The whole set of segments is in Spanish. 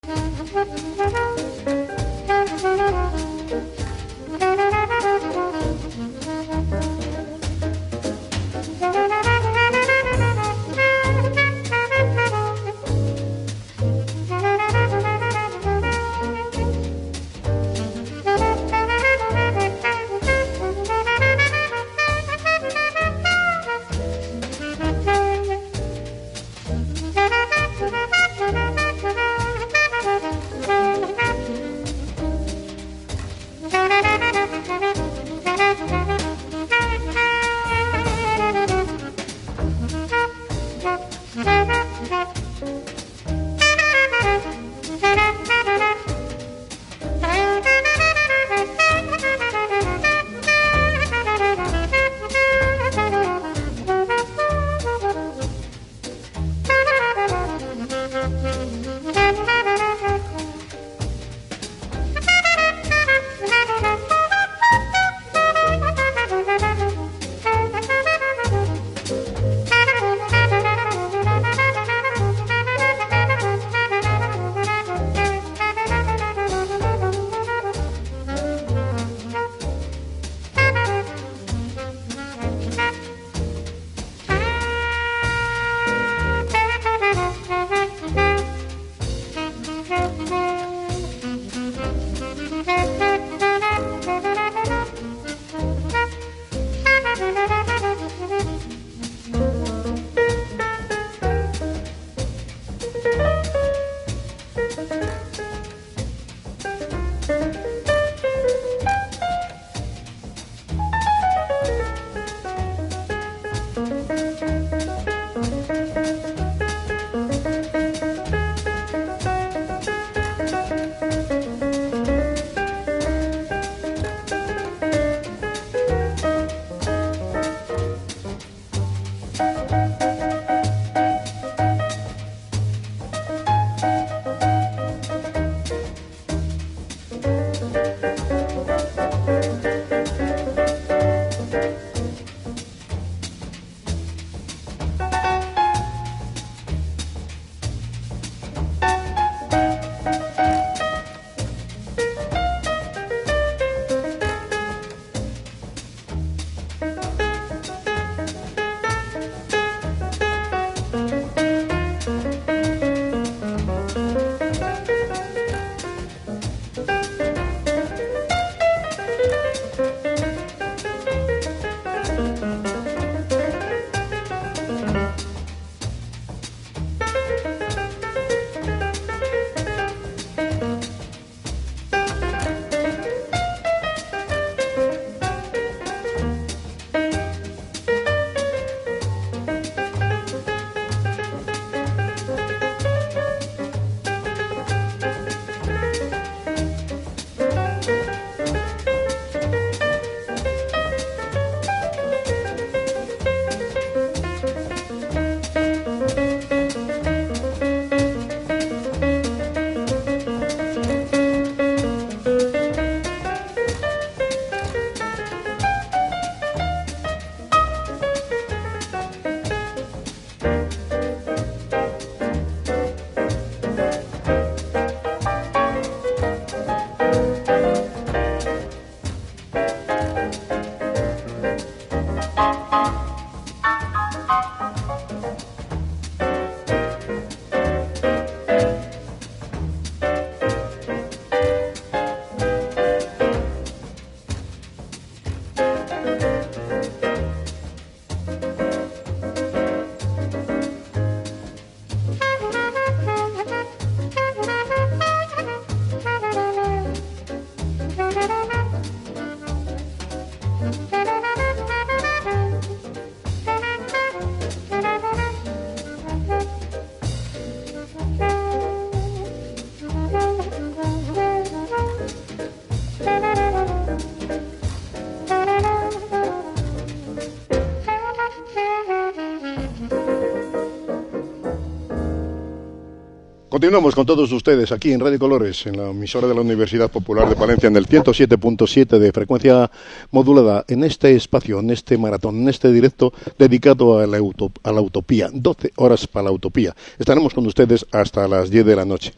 Continuamos con todos ustedes aquí en Radio Colores, en la emisora de la Universidad Popular de Palencia, en el 107.7 de frecuencia modulada, en este espacio, en este maratón, en este directo dedicado a la utopía. 12 horas para la utopía. Estaremos con ustedes hasta las 10 de la noche.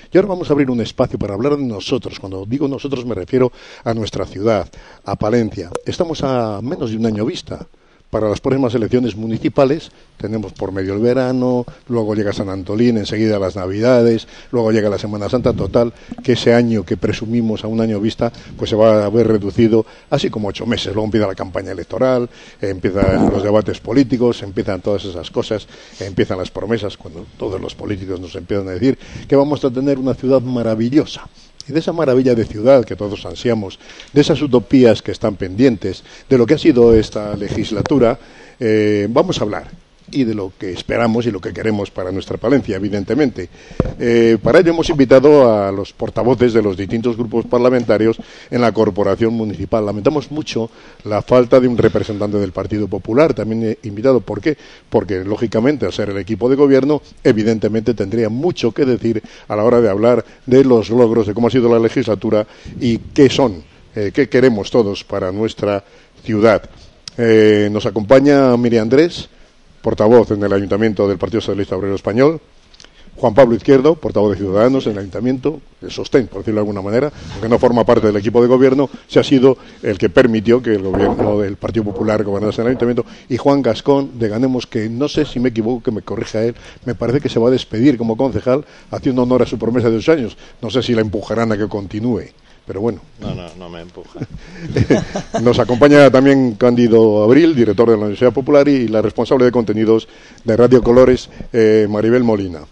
Y ahora vamos a abrir un espacio para hablar de nosotros. Cuando digo nosotros me refiero a nuestra ciudad, a Palencia. Estamos a menos de un año vista. Para las próximas elecciones municipales tenemos por medio el verano, luego llega San Antolín, enseguida las Navidades, luego llega la Semana Santa. Total, que ese año que presumimos a un año vista, pues se va a ver reducido así como 8 meses. Luego empieza la campaña electoral, empiezan los debates políticos, empiezan todas esas cosas, empiezan las promesas, cuando todos los políticos nos empiezan a decir que vamos a tener una ciudad maravillosa. Y de esa maravilla de ciudad que todos ansiamos, de esas utopías que están pendientes, de lo que ha sido esta legislatura, vamos a hablar. Y de lo que esperamos y lo que queremos para nuestra Palencia, evidentemente. Para ello hemos invitado a los portavoces de los distintos grupos parlamentarios en la corporación municipal. Lamentamos mucho la falta de un representante del Partido Popular, también he invitado. ¿Por qué? Porque, lógicamente, al ser el equipo de gobierno, evidentemente tendría mucho que decir a la hora de hablar de los logros, de cómo ha sido la legislatura y qué son, qué queremos todos para nuestra ciudad. Nos acompaña Miriam Andrés, portavoz en el Ayuntamiento del Partido Socialista Obrero Español; Juan Pablo Izquierdo, portavoz de Ciudadanos en el Ayuntamiento, el sostén, por decirlo de alguna manera, aunque no forma parte del equipo de gobierno, se ha sido el que permitió que el gobierno del Partido Popular gobernase en el Ayuntamiento; y Juan Gascón, de Ganemos, que no sé si me equivoco, que me corrija él, me parece que se va a despedir como concejal, haciendo honor a su promesa de 2 años. No sé si la empujarán a que continúe, pero bueno. No me empuja. Nos acompaña también Cándido Abril, director de la Universidad Popular, y la responsable de contenidos de Radio Colores, Maribel Molina.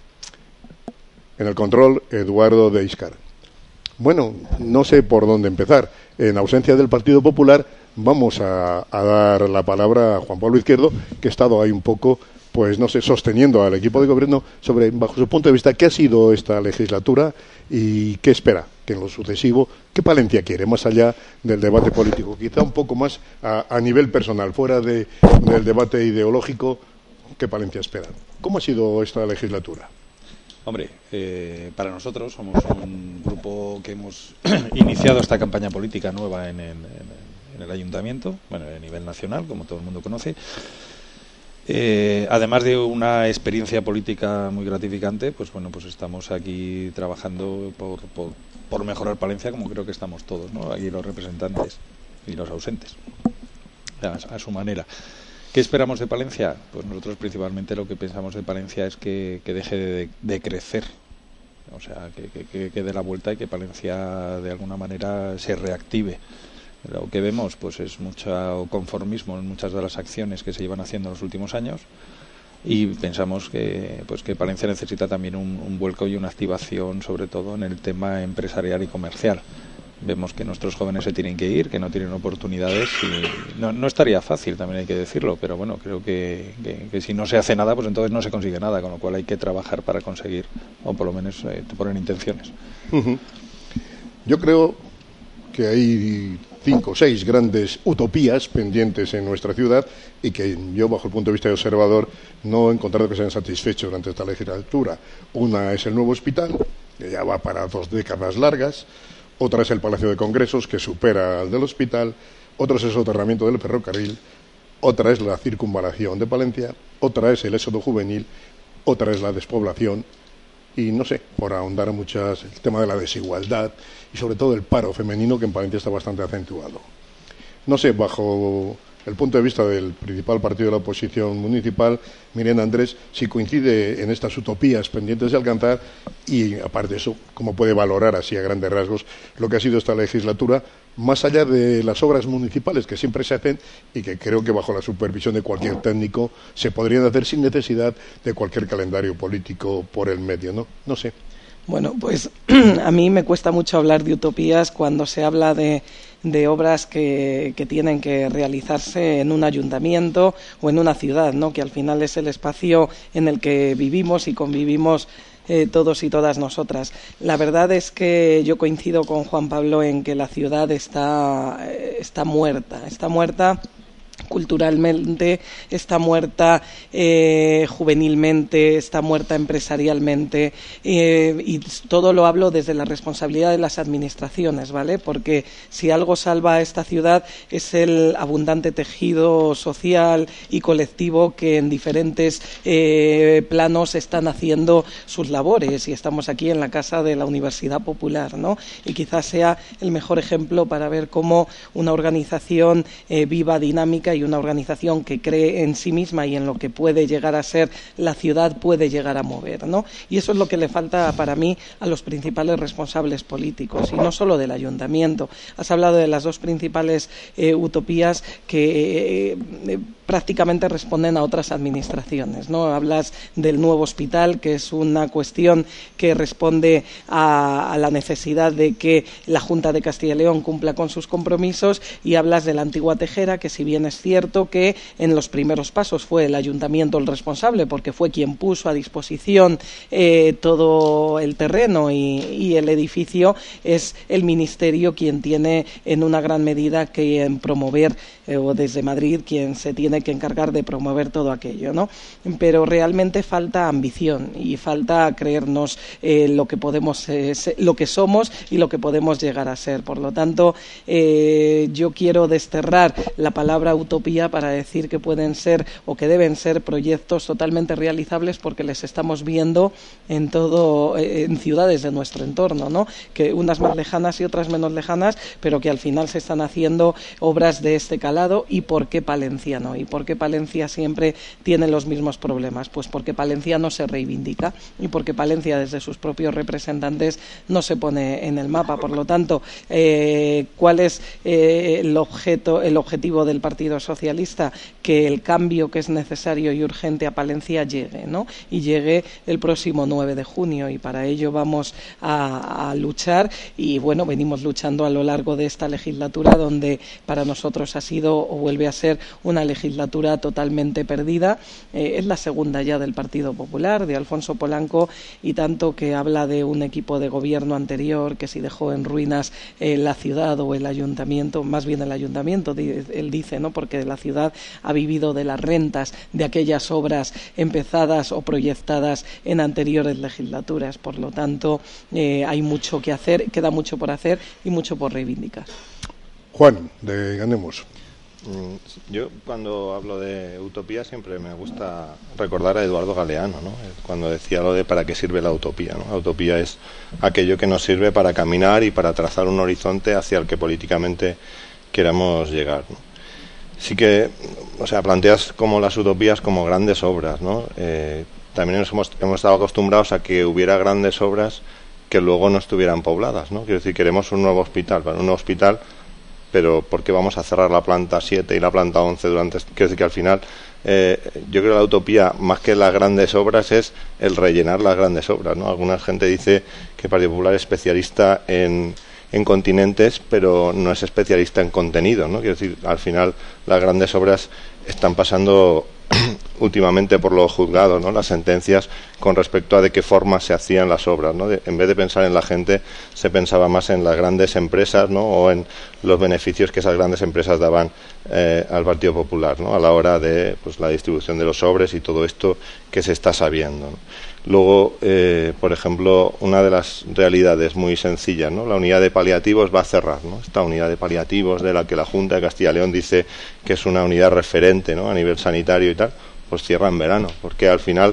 En el control, Eduardo de Iscar. Bueno, no sé por dónde empezar. En ausencia del Partido Popular, vamos a dar la palabra a Juan Pablo Izquierdo, que ha estado ahí un poco, pues no sé, sosteniendo al equipo de gobierno sobre, bajo su punto de vista, qué ha sido esta legislatura y qué espera que en lo sucesivo, qué Palencia quiere, más allá del debate político, quizá un poco más a nivel personal, fuera del debate ideológico, qué Palencia espera. ¿Cómo ha sido esta legislatura? Hombre, para nosotros somos un grupo que hemos iniciado esta campaña política nueva en el Ayuntamiento, bueno, a nivel nacional, como todo el mundo conoce. Además de una experiencia política muy gratificante, pues bueno, pues estamos aquí trabajando por mejorar Palencia, como creo que estamos todos, ¿no? Aquí los representantes y los ausentes, a su manera. ¿Qué esperamos de Palencia? Pues nosotros principalmente lo que pensamos de Palencia es que deje de crecer, o sea, que dé la vuelta y que Palencia de alguna manera se reactive. Lo que vemos pues es mucho conformismo en muchas de las acciones que se llevan haciendo en los últimos años, y pensamos que Palencia necesita también un vuelco y una activación, sobre todo en el tema empresarial y comercial. Vemos que nuestros jóvenes se tienen que ir, que no tienen oportunidades, y no estaría fácil, también hay que decirlo, pero bueno, creo que si no se hace nada, pues entonces no se consigue nada, con lo cual hay que trabajar para conseguir, o por lo menos poner intenciones. Yo creo que hay 5 o 6 grandes utopías pendientes en nuestra ciudad y que yo, bajo el punto de vista de observador, no he encontrado que sean satisfechos durante esta legislatura. Una es el nuevo hospital, que ya va para 2 décadas largas; otra es el Palacio de Congresos, que supera al del hospital; otra es el soterramiento del ferrocarril; otra es la circunvalación de Palencia; otra es el éxodo juvenil; otra es la despoblación. Y no sé, por ahondar muchas, el tema de la desigualdad y sobre todo el paro femenino, que en Palencia está bastante acentuado. No sé, bajo el punto de vista del principal partido de la oposición municipal, Miriam Andrés, si coincide en estas utopías pendientes de alcanzar, y aparte de eso, cómo puede valorar así a grandes rasgos lo que ha sido esta legislatura, más allá de las obras municipales que siempre se hacen y que creo que bajo la supervisión de cualquier técnico se podrían hacer sin necesidad de cualquier calendario político por el medio, ¿no? No sé. Bueno, pues a mí me cuesta mucho hablar de utopías cuando se habla de obras que tienen que realizarse en un ayuntamiento o en una ciudad, ¿no? Que al final es el espacio en el que vivimos y convivimos todos y todas nosotras. La verdad es que yo coincido con Juan Pablo en que la ciudad está muerta culturalmente, está muerta juvenilmente, está muerta empresarialmente, y todo lo hablo desde la responsabilidad de las administraciones, ¿vale? Porque si algo salva a esta ciudad es el abundante tejido social y colectivo que en diferentes planos están haciendo sus labores, y estamos aquí en la casa de la Universidad Popular, ¿no? Y quizás sea el mejor ejemplo para ver cómo una organización viva, dinámica, y una organización que cree en sí misma y en lo que puede llegar a ser la ciudad puede llegar a mover, ¿no? Y eso es lo que le falta para mí a los principales responsables políticos, y no solo del ayuntamiento. Has hablado de las dos principales utopías que prácticamente responden a otras administraciones, ¿no? Hablas del nuevo hospital, que es una cuestión que responde a la necesidad de que la Junta de Castilla y León cumpla con sus compromisos, y hablas de la antigua Tejera, que si bien es cierto que en los primeros pasos fue el ayuntamiento el responsable, porque fue quien puso a disposición todo el terreno y el edificio, es el Ministerio quien tiene en una gran medida que promover, o desde Madrid quien se tiene que encargar de promover todo aquello, ¿no? Pero realmente falta ambición y falta creernos lo que podemos, lo que somos y lo que podemos llegar a ser. Por lo tanto, yo quiero desterrar la palabra utopía para decir que pueden ser o que deben ser proyectos totalmente realizables, porque les estamos viendo en ciudades de nuestro entorno, ¿no? Que unas más lejanas y otras menos lejanas, pero que al final se están haciendo obras de este calado. ¿Y por qué Palencia no? ¿Y por qué Palencia siempre tiene los mismos problemas? Pues porque Palencia no se reivindica, y porque Palencia desde sus propios representantes no se pone en el mapa. Por lo tanto, ¿cuál es el objetivo del Partido Socialista? Que el cambio que es necesario y urgente a Palencia llegue, ¿no? Y llegue el próximo 9 de junio, y para ello vamos a luchar, y bueno, venimos luchando a lo largo de esta legislatura, donde para nosotros ha sido o vuelve a ser una legislatura totalmente perdida. Es la segunda ya del Partido Popular, de Alfonso Polanco, y tanto que habla de un equipo de gobierno anterior que si dejó en ruinas la ciudad o el ayuntamiento, más bien el ayuntamiento, él dice, ¿no? Porque la ciudad ha vivido de las rentas de aquellas obras empezadas o proyectadas en anteriores legislaturas. Por lo tanto, hay mucho que hacer, queda mucho por hacer y mucho por reivindicar. Juan, de Ganemos. Yo cuando hablo de utopía siempre me gusta recordar a Eduardo Galeano, ¿no? Cuando decía lo de para qué sirve la utopía, ¿no? La utopía es aquello que nos sirve para caminar y para trazar un horizonte hacia el que políticamente queramos llegar, ¿no? Sí que, o sea, planteas como las utopías como grandes obras, ¿no? También hemos estado acostumbrados a que hubiera grandes obras que luego no estuvieran pobladas, ¿no? Quiero decir, queremos un nuevo hospital, para un nuevo hospital, pero ¿por qué vamos a cerrar la planta 7 y la planta 11 durante? Quiero decir que al final yo creo que la utopía, más que las grandes obras, es el rellenar las grandes obras, ¿no? Alguna gente dice que el Partido Popular es especialista en continentes, pero no es especialista en contenido, ¿no? Quiero decir, al final las grandes obras están pasando últimamente por los juzgados, ¿no? Las sentencias con respecto a de qué forma se hacían las obras, ¿no? En vez de pensar en la gente, se pensaba más en las grandes empresas, ¿no? O en los beneficios que esas grandes empresas daban al Partido Popular, ¿no? A la hora de pues la distribución de los sobres y todo esto que se está sabiendo, ¿no? Luego, por ejemplo, una de las realidades muy sencillas, ¿no? La unidad de paliativos va a cerrar, ¿no? Esta unidad de paliativos de la que la Junta de Castilla y León dice que es una unidad referente, ¿no? A nivel sanitario y tal, pues cierra en verano, porque al final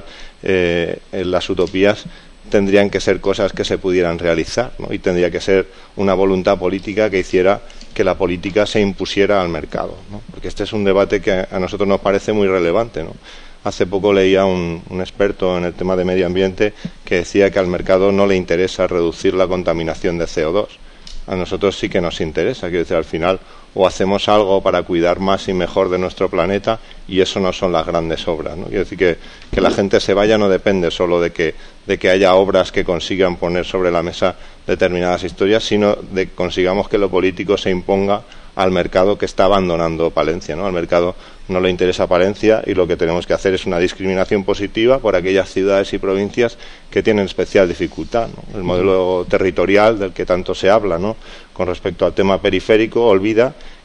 las utopías tendrían que ser cosas que se pudieran realizar, ¿no? Y tendría que ser una voluntad política que hiciera que la política se impusiera al mercado, ¿no? Porque este es un debate que a nosotros nos parece muy relevante, ¿no? Hace poco leía un experto en el tema de medio ambiente que decía que al mercado no le interesa reducir la contaminación de CO2. A nosotros sí que nos interesa, quiero decir, al final o hacemos algo para cuidar más y mejor de nuestro planeta, y eso no son las grandes obras, ¿no? Quiero decir que la gente se vaya no depende solo de que haya obras que consigan poner sobre la mesa determinadas historias, sino de que consigamos que lo político se imponga al mercado que está abandonando Palencia, ¿no? Al mercado no le interesa Palencia, y lo que tenemos que hacer es una discriminación positiva por aquellas ciudades y provincias que tienen especial dificultad, ¿no? El modelo territorial del que tanto se habla, ¿no? Con respecto al tema periférico, olvida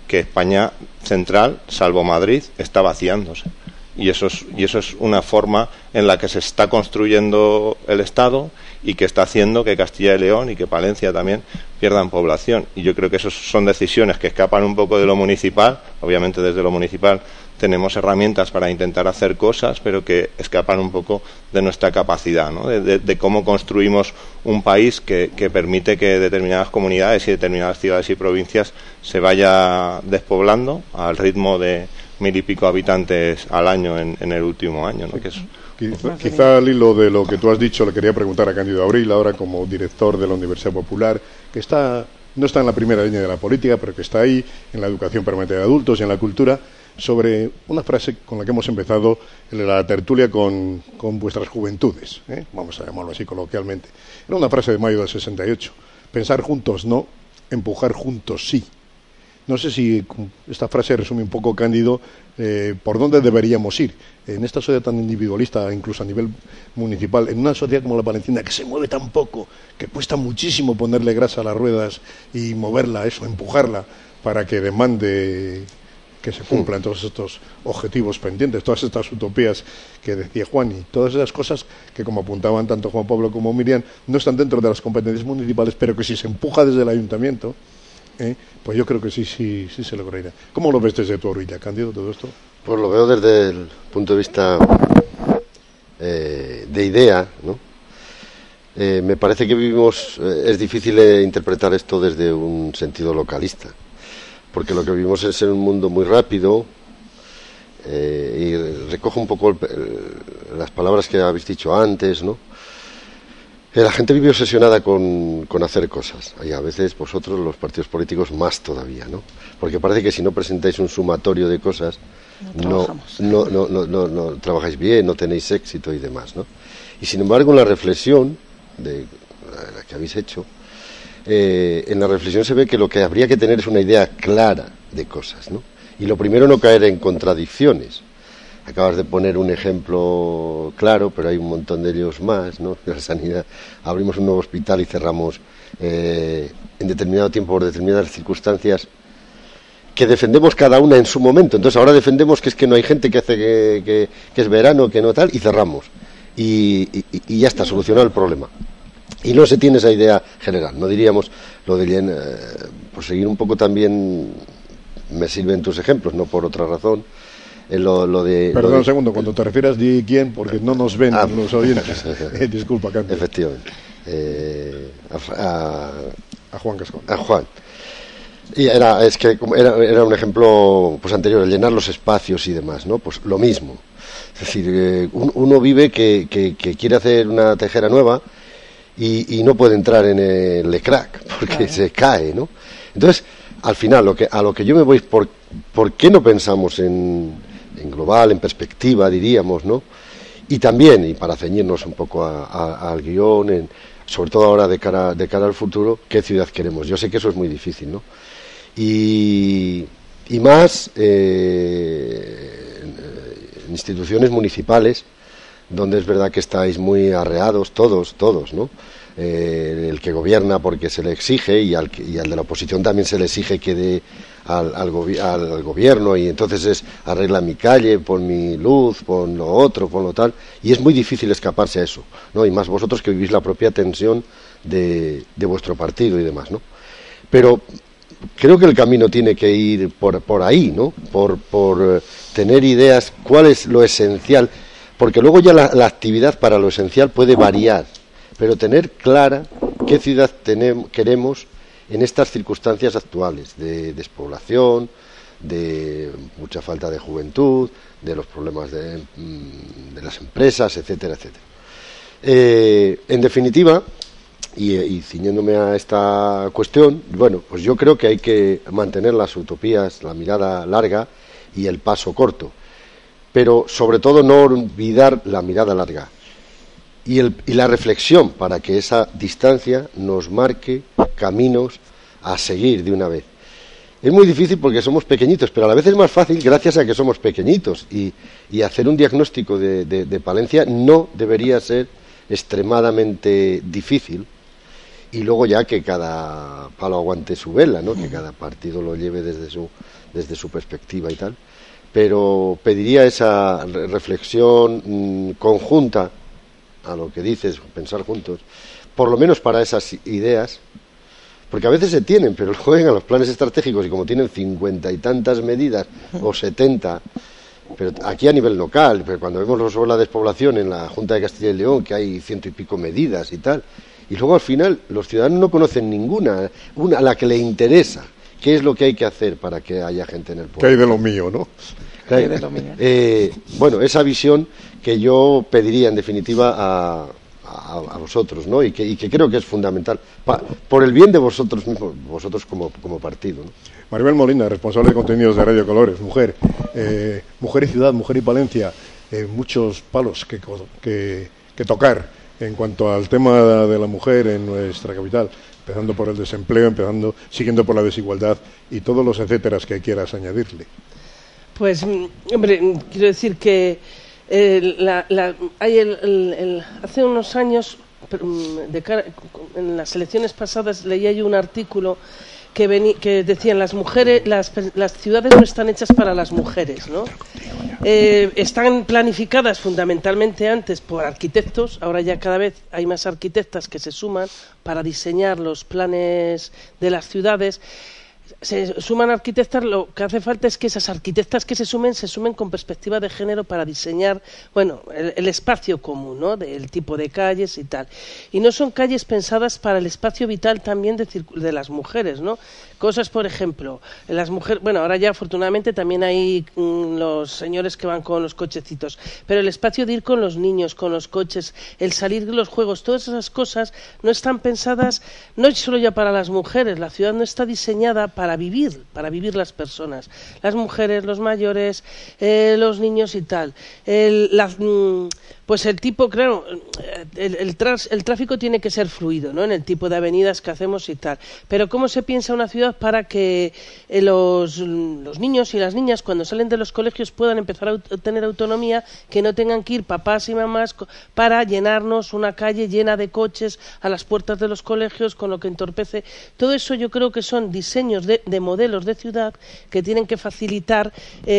que España central, salvo Madrid, está vaciándose. Y eso es una forma en la que se está construyendo el Estado y que está haciendo que Castilla y León y que Palencia también pierdan población. Y yo creo que esas son decisiones que escapan un poco de lo municipal. Obviamente desde lo municipal tenemos herramientas para intentar hacer cosas, pero que escapan un poco de nuestra capacidad, ¿no? de cómo construimos un país que permite que determinadas comunidades y determinadas ciudades y provincias se vaya despoblando al ritmo de 1000 y pico habitantes al año en el último año, ¿no? Que es... Quizá al hilo de lo que tú has dicho le quería preguntar a Cándido Abril, ahora como director de la Universidad Popular, que no está en la primera línea de la política, pero que está ahí en la educación permanente de adultos y en la cultura, sobre una frase con la que hemos empezado en la tertulia con vuestras juventudes, vamos a llamarlo así coloquialmente. Era una frase de mayo del 68. Pensar juntos no, empujar juntos sí. No sé si esta frase resume un poco, Cándido, por dónde deberíamos ir en esta sociedad tan individualista, incluso a nivel municipal, en una sociedad como la palentina, que se mueve tan poco, que cuesta muchísimo ponerle grasa a las ruedas y moverla, empujarla, para que demande que se cumplan todos estos objetivos pendientes, todas estas utopías que decía Juan, y todas esas cosas que, como apuntaban tanto Juan Pablo como Miriam, no están dentro de las competencias municipales, pero que si se empuja desde el ayuntamiento, pues yo creo que sí se lograría. ¿Cómo lo ves desde tu orilla, Cándido, todo esto? Pues lo veo desde el punto de vista de idea, ¿no? Me parece que es difícil interpretar esto desde un sentido localista, porque lo que vivimos es en un mundo muy rápido, y recojo un poco las palabras que habéis dicho antes, ¿no? La gente vive obsesionada con hacer cosas, y a veces vosotros, los partidos políticos, más todavía, ¿no? Porque parece que si no presentáis un sumatorio de cosas, no trabajáis bien, no tenéis éxito y demás, ¿no? Y sin embargo, en la reflexión de la que habéis hecho, en la reflexión se ve que lo que habría que tener es una idea clara de cosas, ¿no? Y lo primero, no caer en contradicciones. Acabas de poner un ejemplo claro, pero hay un montón de ellos más, ¿no? De la sanidad. Abrimos un nuevo hospital y cerramos en determinado tiempo por determinadas circunstancias que defendemos cada una en su momento. Entonces ahora defendemos que es que no hay gente, que hace que es verano, que no tal, y cerramos. Y ya está, solucionado el problema. Y no se tiene esa idea general. No diríamos, por seguir un poco también, me sirven tus ejemplos, no por otra razón. Perdón un segundo, cuando te refieras, di quién, porque no nos ven los oyentes. Disculpa, Cándido. Efectivamente. A Juan Cascón. A Juan. Y era un ejemplo pues anterior, el llenar los espacios y demás, ¿no? Pues lo mismo. Es decir, uno vive que quiere hacer una tejera nueva y no puede entrar en el Lecrac porque se cae, ¿no? Entonces, al final, a lo que yo me voy, ¿por qué no pensamos en global, en perspectiva, diríamos, ¿no? Y también, y para ceñirnos un poco al guión, sobre todo ahora de cara al futuro, ¿qué ciudad queremos? Yo sé que eso es muy difícil, ¿no? Y más en instituciones municipales, donde es verdad que estáis muy arreados todos, ¿no? El que gobierna porque se le exige y al de la oposición también se le exige que dé al gobierno, y entonces es arregla mi calle, pon mi luz, pon lo otro, pon lo tal, y es muy difícil escaparse a eso, ¿no? Y más vosotros que vivís la propia tensión de vuestro partido y demás, ¿no? Pero creo que el camino tiene que ir por ahí, ¿no? Por tener ideas, cuál es lo esencial, porque luego ya la actividad para lo esencial puede variar, pero tener clara qué ciudad queremos en estas circunstancias actuales de despoblación, de mucha falta de juventud, de los problemas de las empresas, etcétera, etcétera. En definitiva, y ciñéndome a esta cuestión, bueno, pues yo creo que hay que mantener las utopías, la mirada larga y el paso corto, pero sobre todo no olvidar la mirada larga y la reflexión, para que esa distancia nos marque caminos a seguir de una vez. Es muy difícil porque somos pequeñitos, pero a la vez es más fácil gracias a que somos pequeñitos, y hacer un diagnóstico de Palencia no debería ser extremadamente difícil, y luego ya que cada palo aguante su vela, ¿no? Que cada partido lo lleve desde su perspectiva y tal. Pero pediría esa reflexión conjunta a lo que dices, pensar juntos, por lo menos para esas ideas, porque a veces se tienen, pero luego llegan los planes estratégicos y como tienen 50 y tantas medidas o 70, pero aquí a nivel local, pero cuando vemos sobre la despoblación en la Junta de Castilla y León, que hay 100 y pico medidas y tal, y luego al final los ciudadanos no conocen ninguna, una a la que le interesa. ¿Qué es lo que hay que hacer para que haya gente en el pueblo? ¿Qué hay de lo mío, no? ¿Qué hay de lo mío? Bueno, esa visión que yo pediría en definitiva a vosotros, ¿no? Y que creo que es fundamental por el bien de vosotros mismos, vosotros como partido, ¿no? Maribel Molina, responsable de contenidos de Radio Colores, mujer y ciudad, mujer y Palencia, muchos palos que tocar en cuanto al tema de la mujer en nuestra capital, empezando por el desempleo, siguiendo por la desigualdad y todos los etcéteras que quieras añadirle. Pues, hombre, quiero decir que hace unos años, en las elecciones pasadas, leía yo un artículo que decían las mujeres, las ciudades no están hechas para las mujeres, ¿no? Están planificadas fundamentalmente antes por arquitectos, ahora ya cada vez hay más arquitectas que se suman para diseñar los planes de las ciudades. Se suman arquitectas, lo que hace falta es que esas arquitectas que se sumen con perspectiva de género para diseñar, bueno, el espacio común, ¿no? Del tipo de calles y tal. Y no son calles pensadas para el espacio vital también de las mujeres, ¿no? Cosas, por ejemplo, las mujeres, bueno, ahora ya afortunadamente también hay los señores que van con los cochecitos, pero el espacio de ir con los niños, con los coches, el salir de los juegos, todas esas cosas no están pensadas, no solo ya para las mujeres, la ciudad no está diseñada para vivir las personas, las mujeres, los mayores, los niños y tal. Pues el tipo, claro, el tráfico tiene que ser fluido, ¿no? En el tipo de avenidas que hacemos y tal. Pero ¿cómo se piensa una ciudad para que los niños y las niñas cuando salen de los colegios puedan empezar a tener autonomía, que no tengan que ir papás y mamás para llenarnos una calle llena de coches a las puertas de los colegios, con lo que entorpece? Todo eso yo creo que son diseños de modelos de ciudad que tienen que facilitar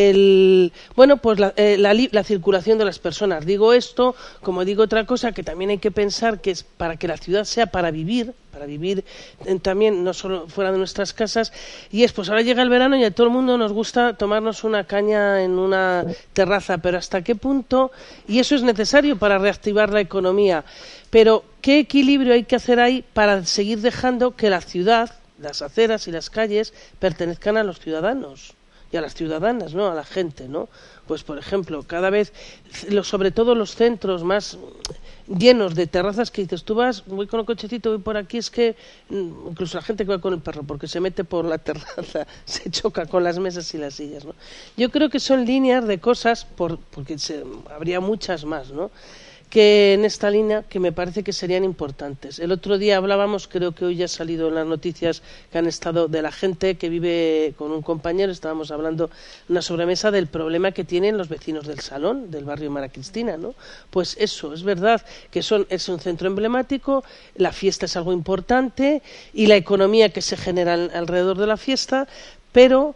la circulación de las personas. Digo esto, como digo otra cosa, que también hay que pensar que es para que la ciudad sea para vivir también, no solo fuera de nuestras casas, y pues ahora llega el verano y a todo el mundo nos gusta tomarnos una caña en una terraza, pero ¿hasta qué punto? Y eso es necesario para reactivar la economía, pero ¿qué equilibrio hay que hacer ahí para seguir dejando que la ciudad, las aceras y las calles pertenezcan a los ciudadanos y a las ciudadanas, ¿no? A la gente, ¿no? Pues, por ejemplo, cada vez, sobre todo los centros más llenos de terrazas, que dices, tú voy con el cochecito, voy por aquí, es que incluso la gente que va con el perro, porque se mete por la terraza, se choca con las mesas y las sillas, ¿no? Yo creo que son líneas de cosas, porque habría muchas más, ¿no?, que en esta línea que me parece que serían importantes. El otro día hablábamos, creo que hoy ya ha salido en las noticias que han estado, de la gente que vive con un compañero, estábamos hablando en una sobremesa del problema que tienen los vecinos del Salón, del barrio Mara Cristina, ¿no? Pues eso, es verdad que es un centro emblemático, la fiesta es algo importante y la economía que se genera alrededor de la fiesta, pero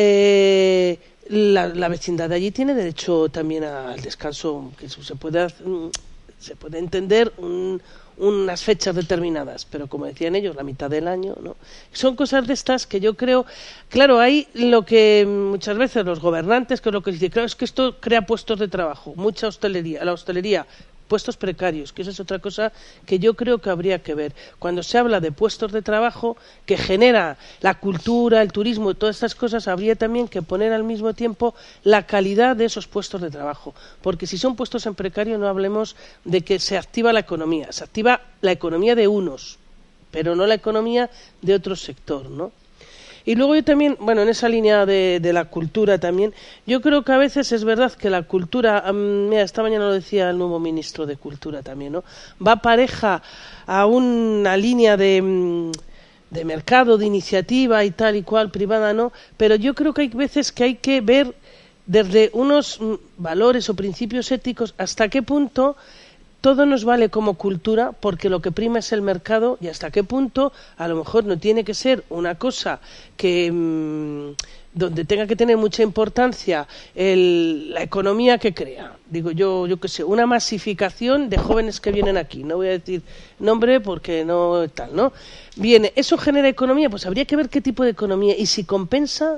la vecindad de allí tiene derecho también al descanso, que se puede entender unas fechas determinadas, pero como decían ellos, la mitad del año, ¿no? Son cosas de estas que yo creo, claro, hay lo que muchas veces los gobernantes, que es lo que dicen, claro, es que esto crea puestos de trabajo, mucha hostelería, la hostelería, puestos precarios, que esa es otra cosa que yo creo que habría que ver. Cuando se habla de puestos de trabajo que genera la cultura, el turismo y todas estas cosas, habría también que poner al mismo tiempo la calidad de esos puestos de trabajo, porque si son puestos en precario no hablemos de que se activa la economía, se activa la economía de unos, pero no la economía de otro sector, ¿no? Y luego yo también, bueno, en esa línea de la cultura también, yo creo que a veces es verdad que la cultura, mira, esta mañana lo decía el nuevo ministro de Cultura también, ¿no?, va pareja a una línea de mercado, de iniciativa y tal y cual, privada, ¿no? Pero yo creo que hay veces que hay que ver desde unos valores o principios éticos hasta qué punto todo nos vale como cultura porque lo que prima es el mercado, y hasta qué punto a lo mejor no tiene que ser una cosa que donde tenga que tener mucha importancia la economía que crea. Digo yo qué sé, una masificación de jóvenes que vienen aquí. No voy a decir nombre porque no tal, ¿no? Viene, ¿eso genera economía? Pues habría que ver qué tipo de economía y si compensa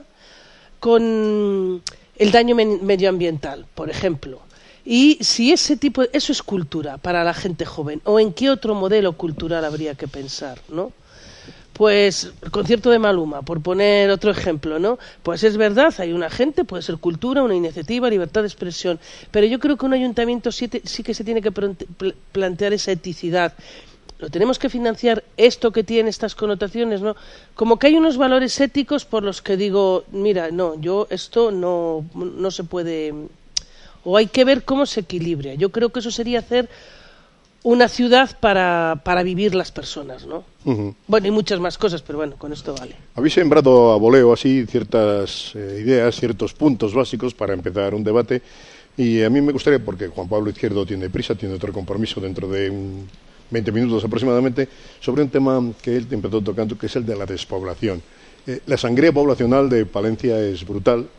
con el daño medioambiental, por ejemplo. Y si eso es cultura para la gente joven, o en qué otro modelo cultural habría que pensar, ¿no? Pues el concierto de Maluma, por poner otro ejemplo, ¿no? Pues es verdad, hay una gente, puede ser cultura, una iniciativa, libertad de expresión, pero yo creo que un ayuntamiento sí que se tiene que plantear esa eticidad. Lo tenemos que financiar, esto que tiene estas connotaciones, ¿no? Como que hay unos valores éticos por los que digo, mira, no, esto no se puede, o hay que ver cómo se equilibra. Yo creo que eso sería hacer una ciudad para vivir las personas, ¿no? Uh-huh. Bueno, y muchas más cosas, pero bueno, con esto vale. Habéis sembrado a voleo así ciertas ideas, ciertos puntos básicos para empezar un debate, y a mí me gustaría, porque Juan Pablo Izquierdo tiene prisa, tiene otro compromiso dentro de 20 minutos aproximadamente, sobre un tema que él empezó tocando, que es el de la despoblación. La sangría poblacional de Palencia es brutal.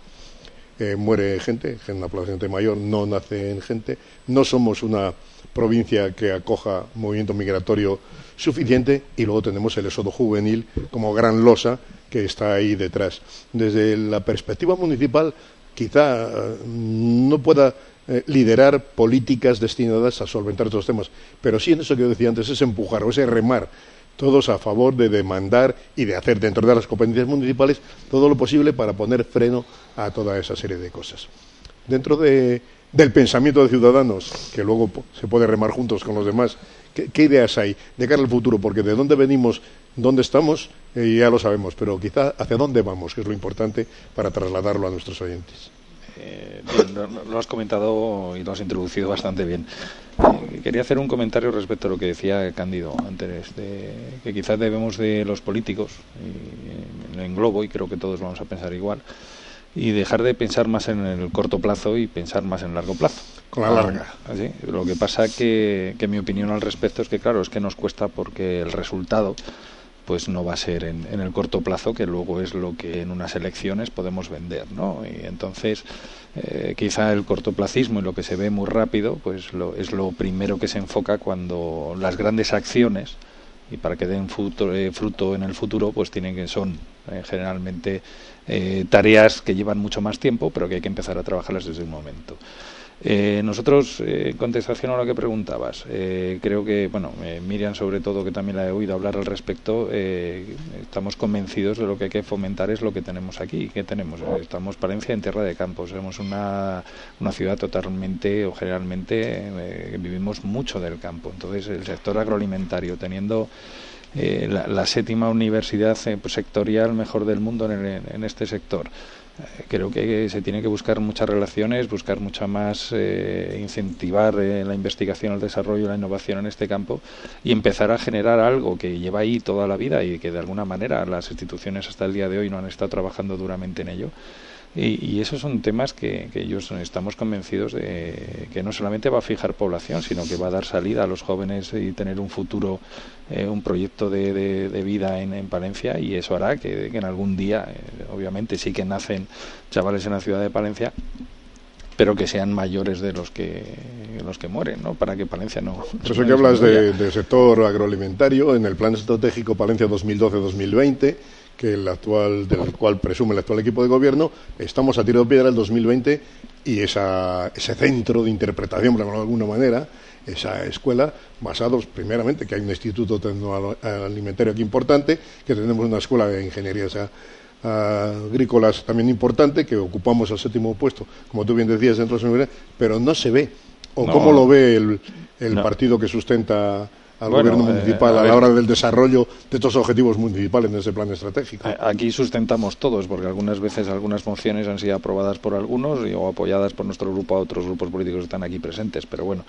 Muere gente, una población mayor no nace en gente, no somos una provincia que acoja movimiento migratorio suficiente, y luego tenemos el éxodo juvenil como gran losa que está ahí detrás. Desde la perspectiva municipal, quizá no pueda liderar políticas destinadas a solventar estos temas, pero sí en eso que yo decía antes, ese empujar o ese remar todos a favor de demandar y de hacer dentro de las competencias municipales todo lo posible para poner freno a toda esa serie de cosas. Dentro del pensamiento de Ciudadanos, que luego se puede remar juntos con los demás, ¿qué ideas hay de cara al futuro? Porque de dónde venimos, dónde estamos, ya lo sabemos, pero quizá hacia dónde vamos, que es lo importante para trasladarlo a nuestros oyentes. Bien, lo has comentado y lo has introducido bastante bien. Quería hacer un comentario respecto a lo que decía Cándido antes, que quizás debemos de los políticos, y lo englobo y creo que todos vamos a pensar igual, y dejar de pensar más en el corto plazo y pensar más en el largo plazo. Con la larga. ¿Sí? Lo que pasa que mi opinión al respecto es que, claro, es que nos cuesta porque el resultado pues no va a ser en el corto plazo, que luego es lo que en unas elecciones podemos vender, ¿no? Y entonces quizá el cortoplacismo y lo que se ve muy rápido pues es lo primero que se enfoca, cuando las grandes acciones, y para que den fruto en el futuro, pues son generalmente tareas que llevan mucho más tiempo, pero que hay que empezar a trabajarlas desde un momento. Nosotros, en contestación a lo que preguntabas, creo que, Miriam sobre todo, que también la he oído hablar al respecto, estamos convencidos de lo que hay que fomentar es lo que tenemos aquí. ¿Qué tenemos? Estamos Palencia en tierra de campo, somos una ciudad totalmente o generalmente vivimos mucho del campo. Entonces el sector agroalimentario, teniendo la 7ª universidad sectorial mejor del mundo en este sector, creo que se tiene que buscar muchas relaciones, buscar mucha más, incentivar la investigación, el desarrollo, la innovación en este campo, y empezar a generar algo que lleva ahí toda la vida y que de alguna manera las instituciones hasta el día de hoy no han estado trabajando duramente en ello. Y esos son temas que ellos estamos convencidos de que no solamente va a fijar población, sino que va a dar salida a los jóvenes y tener un futuro, un proyecto de vida en Palencia, y eso hará que en algún día, obviamente sí que nacen chavales en la ciudad de Palencia, pero que sean mayores de los que mueren, ¿no? Para que Palencia no... Por eso que hablas del sector agroalimentario, en el Plan Estratégico Palencia 2012-2020, del cual presume el actual equipo de gobierno, estamos a tiro de piedra el 2020, y ese centro de interpretación, por llamarlo de alguna manera, esa escuela, basados primeramente que hay un instituto tecnoalimentario aquí importante, que tenemos una escuela de ingenierías agrícolas también importante, que ocupamos el 7º puesto, como tú bien decías, dentro de la universidad, pero no se ve. ¿Cómo lo ve el partido que sustenta al gobierno municipal a la hora del desarrollo de estos objetivos municipales en ese plan estratégico? Aquí sustentamos todos, porque algunas veces algunas mociones han sido aprobadas por algunos o apoyadas por nuestro grupo a otros grupos políticos que están aquí presentes, pero bueno,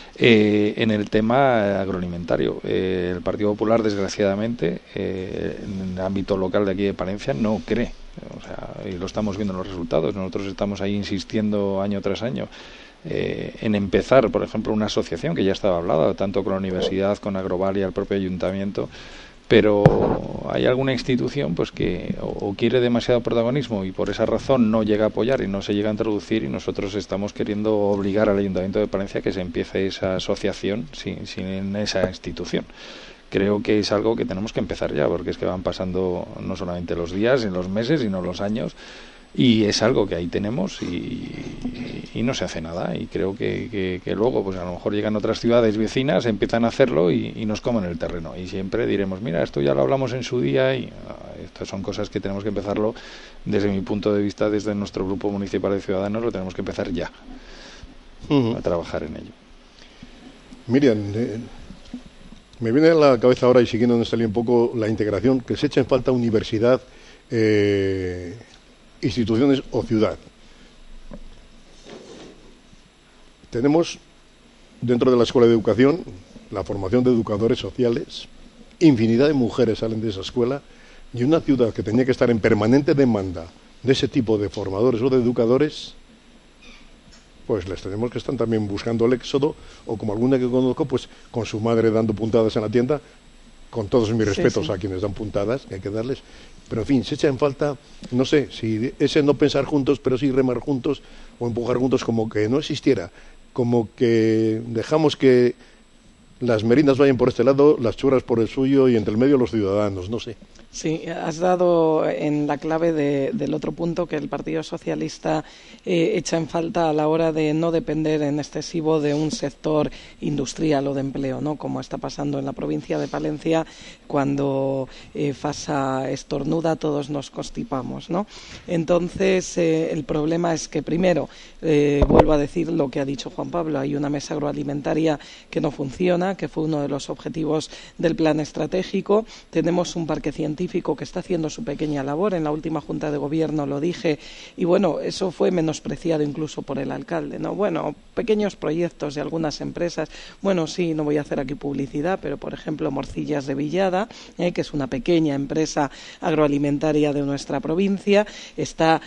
en el tema agroalimentario, el Partido Popular, desgraciadamente, en el ámbito local de aquí de Palencia, no cree, y lo estamos viendo en los resultados. Nosotros estamos ahí insistiendo año tras año en empezar, por ejemplo, una asociación que ya estaba hablada, tanto con la universidad, con Agroval y el propio ayuntamiento, pero hay alguna institución pues que o quiere demasiado protagonismo y por esa razón no llega a apoyar y no se llega a introducir, y nosotros estamos queriendo obligar al Ayuntamiento de Palencia que se empiece esa asociación sin esa institución. Creo que es algo que tenemos que empezar ya, porque es que van pasando no solamente los días, ni los meses, sino los años, y es algo que ahí tenemos y no se hace nada, y creo que luego pues a lo mejor llegan otras ciudades vecinas, empiezan a hacerlo y nos comen el terreno, y siempre diremos, mira, esto ya lo hablamos en su día, y estas son cosas que tenemos que empezarlo, desde mi punto de vista, desde nuestro grupo municipal de Ciudadanos, lo tenemos que empezar ya a trabajar en ello. Miriam, me viene a la cabeza ahora, y siguiendo en esta línea un poco, la integración, que se echa en falta universidad, instituciones o ciudad. Tenemos dentro de la Escuela de Educación la formación de educadores sociales, infinidad de mujeres salen de esa escuela, y una ciudad que tenía que estar en permanente demanda de ese tipo de formadores o de educadores, pues les tenemos que estar también buscando el éxodo, o como alguna que conozco, pues con su madre dando puntadas en la tienda, con todos mis respetos a quienes dan puntadas, que hay que darles, pero en fin, se echa en falta, no sé, si ese no pensar juntos, pero sí remar juntos, o empujar juntos, como que no existiera, como que dejamos que las merinas vayan por este lado, las churras por el suyo, y entre el medio los ciudadanos, no sé. Sí, has dado en la clave del otro punto que el Partido Socialista echa en falta a la hora de no depender en excesivo de un sector industrial o de empleo, ¿no? Como está pasando en la provincia de Palencia, cuando Fasa estornuda todos nos constipamos, ¿no? Entonces el problema es que primero, vuelvo a decir lo que ha dicho Juan Pablo, hay una mesa agroalimentaria que no funciona, que fue uno de los objetivos del plan estratégico. Tenemos un parque científico que está haciendo su pequeña labor. En la última Junta de Gobierno lo dije, y bueno, eso fue menospreciado incluso por el alcalde, ¿no? Bueno, pequeños proyectos de algunas empresas. Bueno, sí, no voy a hacer aquí publicidad, pero por ejemplo Morcillas de Villada, que es una pequeña empresa agroalimentaria de nuestra provincia, está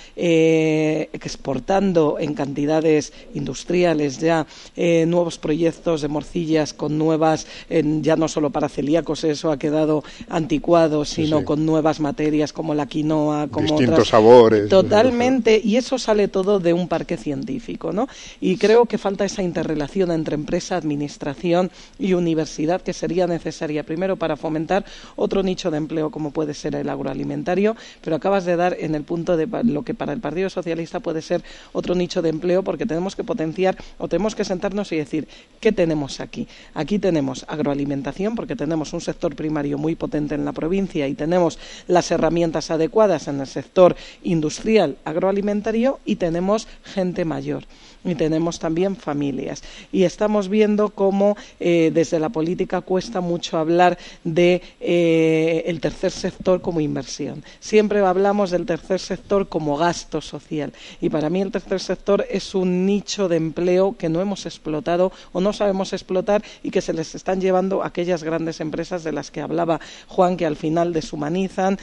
exportando en cantidades industriales ya nuevos proyectos de morcillas con nuevas, ya no solo para celíacos, eso ha quedado anticuado, sino con nuevas materias como la quinoa, como distintos otras sabores. Totalmente, y eso sale todo de un parque científico, ¿no? Y creo que falta esa interrelación entre empresa, administración y universidad, que sería necesaria primero para fomentar otro nicho de empleo como puede ser el agroalimentario, pero acabas de dar en el punto de lo que para el Partido Socialista puede ser otro nicho de empleo, porque tenemos que potenciar, o tenemos que sentarnos y decir, ¿qué tenemos aquí? Aquí tenemos agroalimentación, porque tenemos un sector primario muy potente en la provincia y tenemos las herramientas adecuadas en el sector industrial agroalimentario, y tenemos gente mayor. Y tenemos también familias. Y estamos viendo cómo desde la política cuesta mucho hablar de el tercer sector como inversión. Siempre hablamos del tercer sector como gasto social. Y para mí el tercer sector es un nicho de empleo que no hemos explotado o no sabemos explotar, y que se les están llevando aquellas grandes empresas de las que hablaba Juan, que al final deshumanizan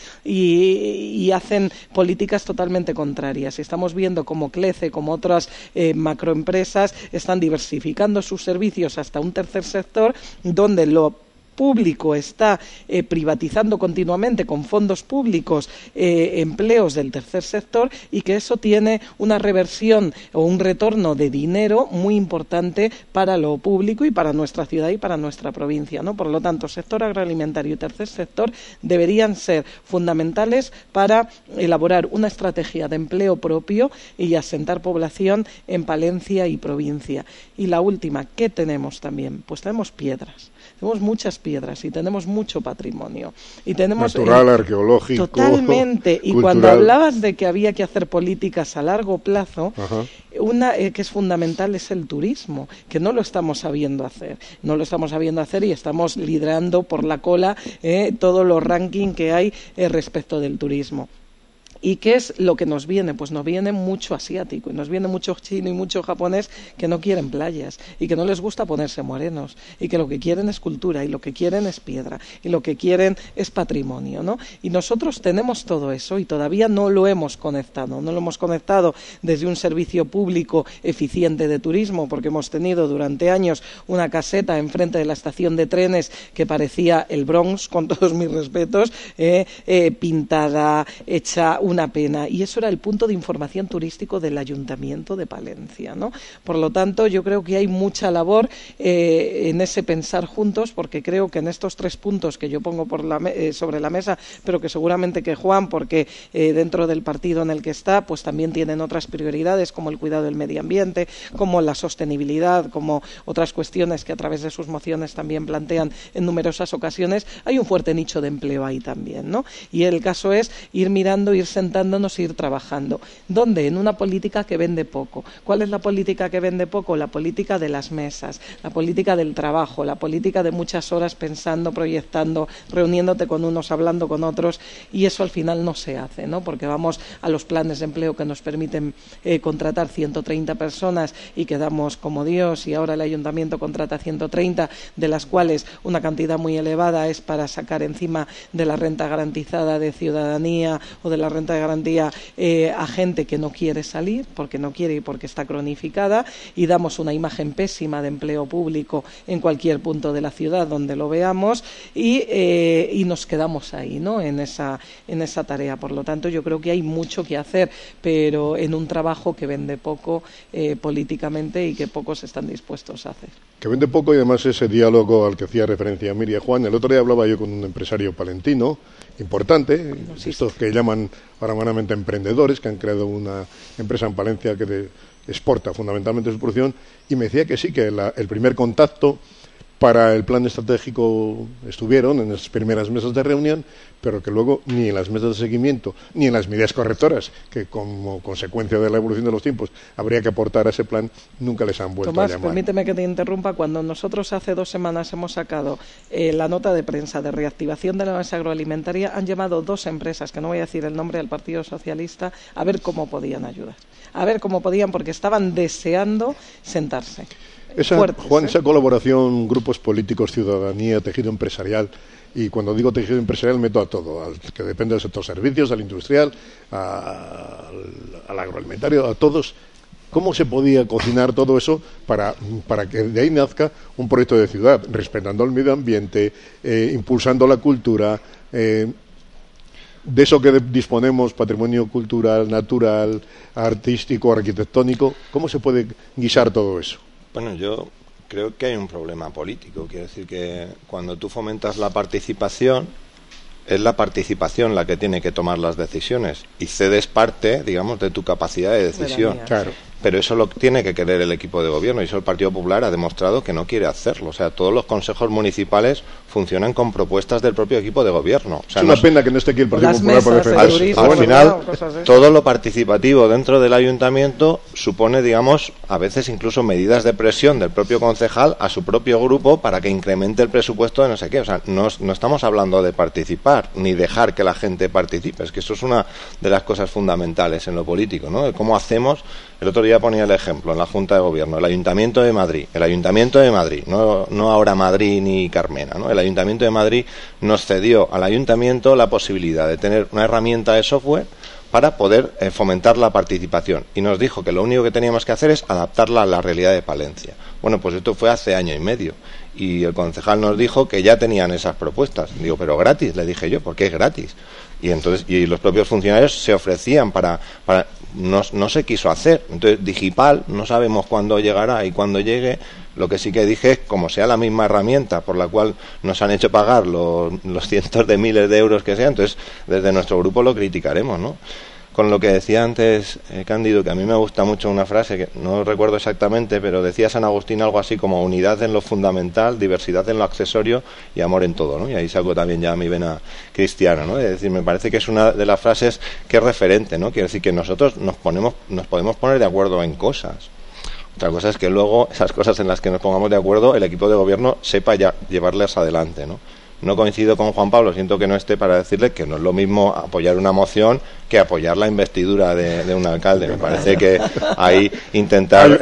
y hacen políticas totalmente contrarias. Y estamos viendo cómo Clece, como otras macroempresas, están diversificando sus servicios hasta un tercer sector, donde lo público está privatizando continuamente con fondos públicos empleos del tercer sector, y que eso tiene una reversión o un retorno de dinero muy importante para lo público y para nuestra ciudad y para nuestra provincia, ¿no? Por lo tanto, sector agroalimentario y tercer sector deberían ser fundamentales para elaborar una estrategia de empleo propio y asentar población en Palencia y provincia. Y la última, ¿qué tenemos también? Pues tenemos piedras. Tenemos muchas piedras y tenemos mucho patrimonio. Y tenemos natural, arqueológico. Totalmente. Y cultural. Cuando hablabas de que había que hacer políticas a largo plazo, una que es fundamental es el turismo, que no lo estamos sabiendo hacer. No lo estamos sabiendo hacer y estamos liderando por la cola todos los rankings que hay respecto del turismo. ¿Y qué es lo que nos viene? Pues nos viene mucho asiático, y nos viene mucho chino y mucho japonés que no quieren playas y que no les gusta ponerse morenos y que lo que quieren es cultura y lo que quieren es piedra y lo que quieren es patrimonio, ¿no? Y nosotros tenemos todo eso y todavía no lo hemos conectado, desde un servicio público eficiente de turismo, porque hemos tenido durante años una caseta enfrente de la estación de trenes que parecía el Bronx, con todos mis respetos, pintada, hecha una pena, y eso era el punto de información turístico del Ayuntamiento de Palencia, ¿no? Por lo tanto, yo creo que hay mucha labor en ese pensar juntos, porque creo que en estos 3 puntos que yo pongo sobre la mesa, pero que seguramente que Juan, porque dentro del partido en el que está, pues también tienen otras prioridades, como el cuidado del medio ambiente, como la sostenibilidad, como otras cuestiones que a través de sus mociones también plantean en numerosas ocasiones. Hay un fuerte nicho de empleo ahí también, ¿no? Y el caso es ir mirando, ir sentándonos, ir trabajando. ¿Dónde? En una política que vende poco. ¿Cuál es la política que vende poco? La política de las mesas, la política del trabajo, la política de muchas horas pensando, proyectando, reuniéndote con unos, hablando con otros, y eso al final no se hace, ¿no? Porque vamos a los planes de empleo que nos permiten contratar 130 personas y quedamos como Dios, y ahora el Ayuntamiento contrata 130, de las cuales una cantidad muy elevada es para sacar encima de la renta garantizada de ciudadanía o de la renta de garantía a gente que no quiere salir, porque no quiere y porque está cronificada, y damos una imagen pésima de empleo público en cualquier punto de la ciudad donde lo veamos, y nos quedamos ahí, ¿no? en esa tarea. Por lo tanto, yo creo que hay mucho que hacer, pero en un trabajo que vende poco políticamente y que pocos están dispuestos a hacer. Que vende poco, y además ese diálogo al que hacía referencia Miriam Juan. El otro día hablaba yo con un empresario palentino importante, estos que llaman ahora humanamente emprendedores, que han creado una empresa en Palencia que exporta fundamentalmente su producción, y me decía que sí, que el primer contacto para el plan estratégico estuvieron en las primeras mesas de reunión, pero que luego ni en las mesas de seguimiento ni en las medidas correctoras que como consecuencia de la evolución de los tiempos habría que aportar a ese plan, nunca les han vuelto Tomás, a llamar. Permíteme que te interrumpa. Cuando nosotros hace 2 semanas hemos sacado la nota de prensa de reactivación de la mesa agroalimentaria, han llamado 2 empresas, que no voy a decir el nombre, del Partido Socialista, a ver cómo podían ayudar, a ver cómo podían, porque estaban deseando sentarse. Juan, esa colaboración, grupos políticos, ciudadanía, tejido empresarial, y cuando digo tejido empresarial meto a todo, al que depende del sector servicios, al industrial, al agroalimentario, a todos. ¿Cómo se podía cocinar todo eso para que de ahí nazca un proyecto de ciudad, respetando el medio ambiente, impulsando la cultura, de eso que disponemos, patrimonio cultural, natural, artístico, arquitectónico? ¿Cómo se puede guisar todo eso? Bueno, yo creo que hay un problema político. Quiero decir que cuando tú fomentas la participación, es la participación la que tiene que tomar las decisiones y cedes parte, digamos, de tu capacidad de decisión. Claro. Pero eso lo tiene que querer el equipo de gobierno, y eso el Partido Popular ha demostrado que no quiere hacerlo. O sea, todos los consejos municipales funcionan con propuestas del propio equipo de gobierno. O sea, es una pena que no esté aquí el Partido Popular por defender. Al final, todo lo participativo dentro del ayuntamiento supone, digamos, a veces incluso medidas de presión del propio concejal a su propio grupo para que incremente el presupuesto de no sé qué. O sea, no estamos hablando de participar ni dejar que la gente participe. Es que eso es una de las cosas fundamentales en lo político, ¿no? De cómo hacemos. El otro día ponía el ejemplo en la Junta de Gobierno, el Ayuntamiento de Madrid, no ahora Madrid ni Carmena, ¿no? El Ayuntamiento de Madrid nos cedió al Ayuntamiento la posibilidad de tener una herramienta de software para poder fomentar la participación, y nos dijo que lo único que teníamos que hacer es adaptarla a la realidad de Palencia. Bueno, pues esto fue hace 1 año y medio, y el concejal nos dijo que ya tenían esas propuestas. Digo, pero gratis, le dije yo, ¿por qué es gratis? Y entonces, y los propios funcionarios se ofrecían para no se quiso hacer. Entonces, Digipal no sabemos cuándo llegará, y cuando llegue, lo que sí que dije es, como sea la misma herramienta por la cual nos han hecho pagar los cientos de miles de euros que sea, entonces desde nuestro grupo lo criticaremos, ¿no? Con lo que decía antes Cándido, que a mí me gusta mucho una frase que no recuerdo exactamente, pero decía San Agustín algo así como unidad en lo fundamental, diversidad en lo accesorio y amor en todo, ¿no? Y ahí saco también ya mi vena cristiana, ¿no? Es decir, me parece que es una de las frases que es referente, ¿no? Quiero decir que nosotros nos podemos poner de acuerdo en cosas. Otra cosa es que luego esas cosas en las que nos pongamos de acuerdo el equipo de gobierno sepa ya llevarlas adelante, ¿no? no coincido con Juan Pablo, siento que no esté para decirle que no es lo mismo apoyar una moción que apoyar la investidura de un alcalde. Me parece que ahí intentar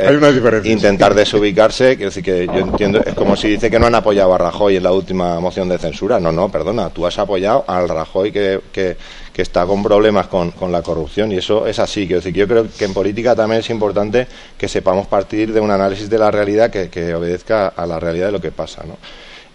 desubicarse, quiero decir que yo entiendo, es como si dice que no han apoyado a Rajoy en la última moción de censura. No, perdona, tú has apoyado al Rajoy que está con problemas con la corrupción, y eso es así. Quiero decir, yo creo que en política también es importante que sepamos partir de un análisis de la realidad que obedezca a la realidad de lo que pasa, ¿no?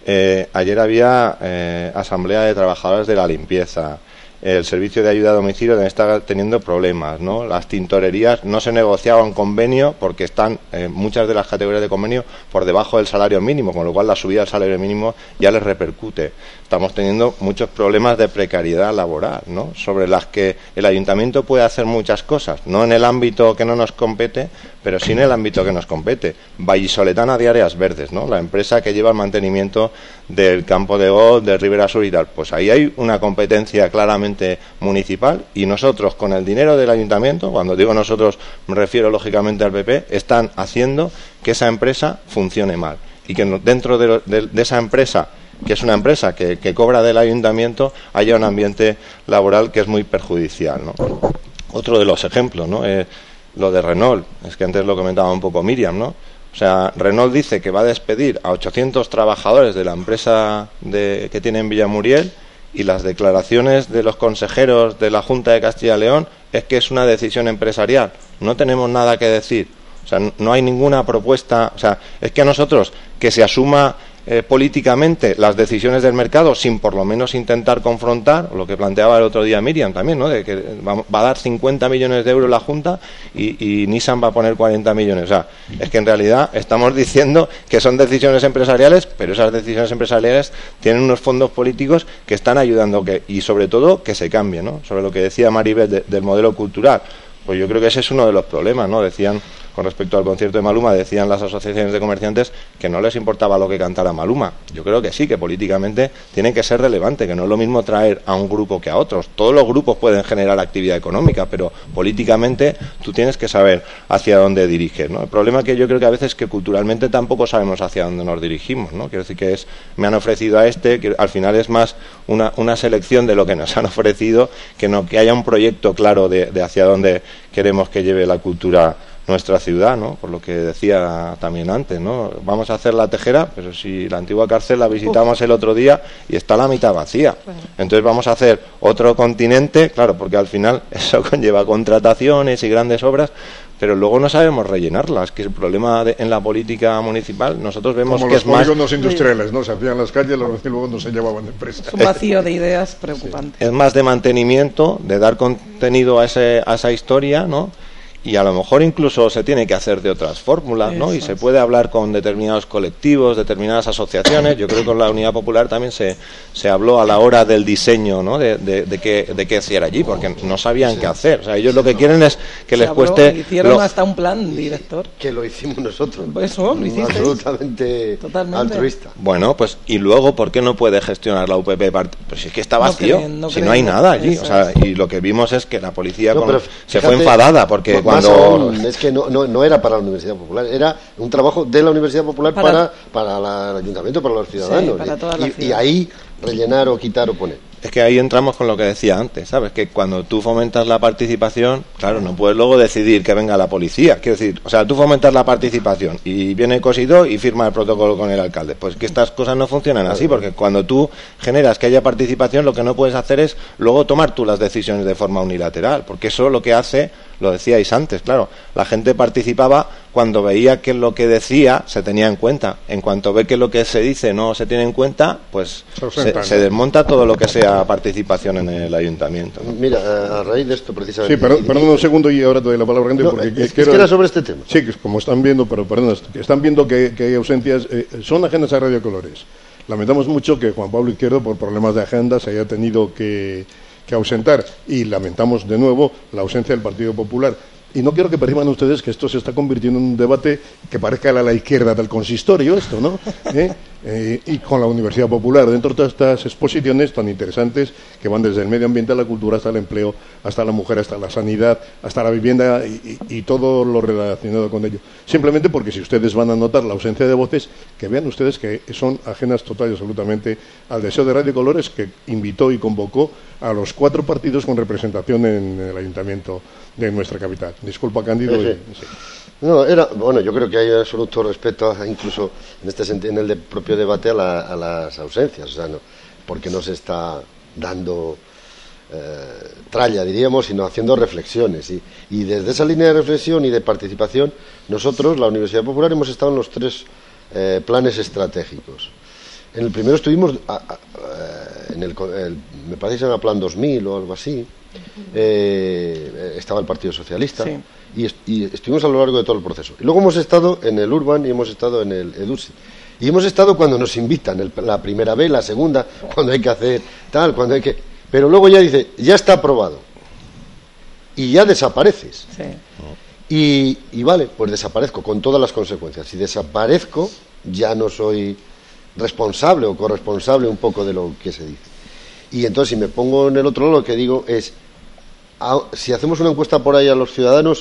Ayer había asamblea de trabajadores de la limpieza. El servicio de ayuda a domicilio también está teniendo problemas, ¿no? Las tintorerías no se negociaban convenio porque están muchas de las categorías de convenio por debajo del salario mínimo, con lo cual la subida del salario mínimo ya les repercute. Estamos teniendo muchos problemas de precariedad laboral, ¿no? Sobre las que el ayuntamiento puede hacer muchas cosas, no en el ámbito que no nos compete, pero sí en el ámbito que nos compete. Vallisoletana de Áreas Verdes, ¿no? La empresa que lleva el mantenimiento del Campo de Golf, de Ribera Sur y tal. Pues ahí hay una competencia claramente municipal, y nosotros con el dinero del ayuntamiento, cuando digo nosotros me refiero lógicamente al PP, están haciendo que esa empresa funcione mal, y que dentro de esa empresa, que es una empresa que cobra del ayuntamiento, haya un ambiente laboral que es muy perjudicial, ¿no? Otro de los ejemplos, ¿no? Lo de Renault, es que antes lo comentaba un poco Miriam, ¿no? O sea, Renault dice que va a despedir a 800 trabajadores de la empresa que tiene en Villamuriel, y las declaraciones de los consejeros de la Junta de Castilla y León es que es una decisión empresarial. No tenemos nada que decir. O sea, no hay ninguna propuesta. O sea, es que a nosotros que se asuma políticamente las decisiones del mercado sin por lo menos intentar confrontar, lo que planteaba el otro día Miriam también, ¿no? De que va a dar 50 millones de euros la Junta y Nissan va a poner 40 millones. O sea, es que en realidad estamos diciendo que son decisiones empresariales, pero esas decisiones empresariales tienen unos fondos políticos que están ayudando y sobre todo que se cambie, ¿no? Sobre lo que decía Maribel del modelo cultural, pues yo creo que ese es uno de los problemas, ¿no? Decían, con respecto al concierto de Maluma, decían las asociaciones de comerciantes que no les importaba lo que cantara Maluma. Yo creo que sí, que políticamente tiene que ser relevante, que no es lo mismo traer a un grupo que a otros. Todos los grupos pueden generar actividad económica, pero políticamente tú tienes que saber hacia dónde diriges, ¿no? El problema que yo creo que a veces es que culturalmente tampoco sabemos hacia dónde nos dirigimos, ¿no? Quiero decir que me han ofrecido a que al final es más una selección de lo que nos han ofrecido, que haya un proyecto claro de hacia dónde queremos que lleve la cultura nuestra ciudad, ¿no? Por lo que decía también antes, ¿no? Vamos a hacer la Tejera, pero si la antigua cárcel la visitamos el otro día y está la mitad vacía. Entonces vamos a hacer otro continente, claro, porque al final eso conlleva contrataciones y grandes obras, pero luego no sabemos rellenarlas, que es el problema en la política municipal. Nosotros vemos como que es más... Como los polígonos industriales, ¿no? Se hacían las calles y luego no se llevaban de empresa. Es un vacío de ideas preocupante. Es más de mantenimiento, de dar contenido a esa historia, ¿no? Y a lo mejor incluso se tiene que hacer de otras fórmulas, ¿no? Y se puede hablar con determinados colectivos, determinadas asociaciones. Yo creo que con la Unidad Popular también se habló a la hora del diseño, ¿no? De qué hacer allí, porque no sabían qué hacer. O sea, ellos lo que quieren es que les cueste... Hicieron hasta un plan, director. Que lo hicimos nosotros. Eso, lo hicisteis. Absolutamente altruista. Bueno, pues, y luego, ¿por qué no puede gestionar la UPP? Pues es que está vacío, si no hay nada allí. O sea, y lo que vimos es que la policía se fue enfadada, porque cuando... Es que no era para la Universidad Popular, era un trabajo de la Universidad Popular para el Ayuntamiento, para los ciudadanos. Sí, para toda la ciudad. Y ahí rellenar o quitar o poner. Es que ahí entramos con lo que decía antes, ¿sabes? Que cuando tú fomentas la participación, claro, no puedes luego decidir que venga la policía. Quiero decir, o sea, tú fomentas la participación y viene Cosido y firma el protocolo con el alcalde. Pues que estas cosas no funcionan así, porque cuando tú generas que haya participación, lo que no puedes hacer es luego tomar tú las decisiones de forma unilateral, porque eso lo que hace, lo decíais antes, claro, la gente participaba cuando veía que lo que decía se tenía en cuenta. En cuanto ve que lo que se dice no se tiene en cuenta, pues se desmonta todo lo que sea participación en el ayuntamiento, ¿no? Mira, a raíz de esto precisamente... Sí, perdón un segundo y ahora te doy la palabra, gente, porque es que era sobre este tema. Sí, como están viendo, están viendo que hay ausencias, son ajenas a Radio Colores. Lamentamos mucho que Juan Pablo Izquierdo, por problemas de agenda, se haya tenido que ausentar, y lamentamos de nuevo la ausencia del Partido Popular. Y no quiero que perciban ustedes que esto se está convirtiendo en un debate que parezca a la izquierda del consistorio, esto, ¿no? y con la Universidad Popular, dentro de todas estas exposiciones tan interesantes que van desde el medio ambiente a la cultura, hasta el empleo, hasta la mujer, hasta la sanidad, hasta la vivienda y todo lo relacionado con ello. Simplemente porque si ustedes van a notar la ausencia de voces, que vean ustedes que son ajenas total y absolutamente al deseo de Radio Colores, que invitó y convocó a los 4 partidos con representación en el ayuntamiento de nuestra capital. Disculpa, Cándido. Sí. No, yo creo que hay absoluto respeto, incluso en este sentido, en el propio debate, a las ausencias, o sea, no, porque no se está dando tralla, diríamos, sino haciendo reflexiones. Y desde esa línea de reflexión y de participación, nosotros, la Universidad Popular, hemos estado en los 3 planes estratégicos. En el primero estuvimos, me parece que se llama Plan 2000 o algo así, estaba el Partido Socialista, sí. y estuvimos a lo largo de todo el proceso. Y luego hemos estado en el Urban y hemos estado en el EDUSI. Y hemos estado cuando nos invitan, la primera vez, la segunda, cuando hay que hacer tal, cuando hay que... Pero luego ya dice, ya está aprobado. Y ya desapareces. Sí. Y vale, pues desaparezco con todas las consecuencias. Si desaparezco, ya no soy responsable o corresponsable un poco de lo que se dice. Y entonces, si me pongo en el otro lado, lo que digo es, si hacemos una encuesta por ahí a los ciudadanos,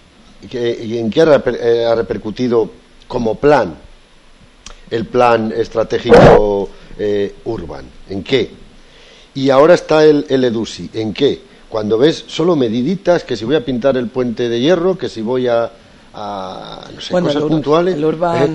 ¿en qué ha repercutido como plan el plan estratégico Urban? ¿En qué? Y ahora está el EDUSI. ¿En qué? Cuando ves solo mediditas, que si voy a pintar el puente de hierro, que si voy a no sé, cosas puntuales. El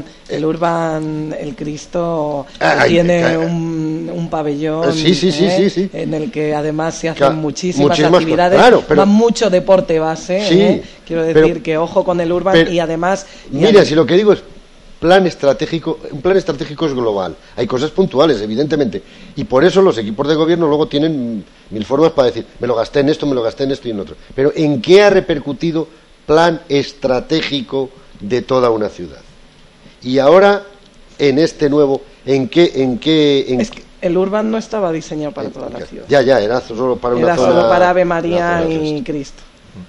Urban, el Cristo, tiene un pabellón sí. en el que además se hacen muchísimas actividades, claro, va mucho deporte base, sí, quiero decir que ojo con el Urban, y además... Mira, si lo que digo es plan estratégico, un plan estratégico es global, hay cosas puntuales, evidentemente, y por eso los equipos de gobierno luego tienen 1000 formas para decir, me lo gasté en esto y en otro, pero ¿en qué ha repercutido plan estratégico de toda una ciudad? Y ahora, en este nuevo, ¿en qué? Es que el Urban no estaba diseñado para toda la ciudad. Ya, era solo para una zona. Era solo para Ave María y Cristo.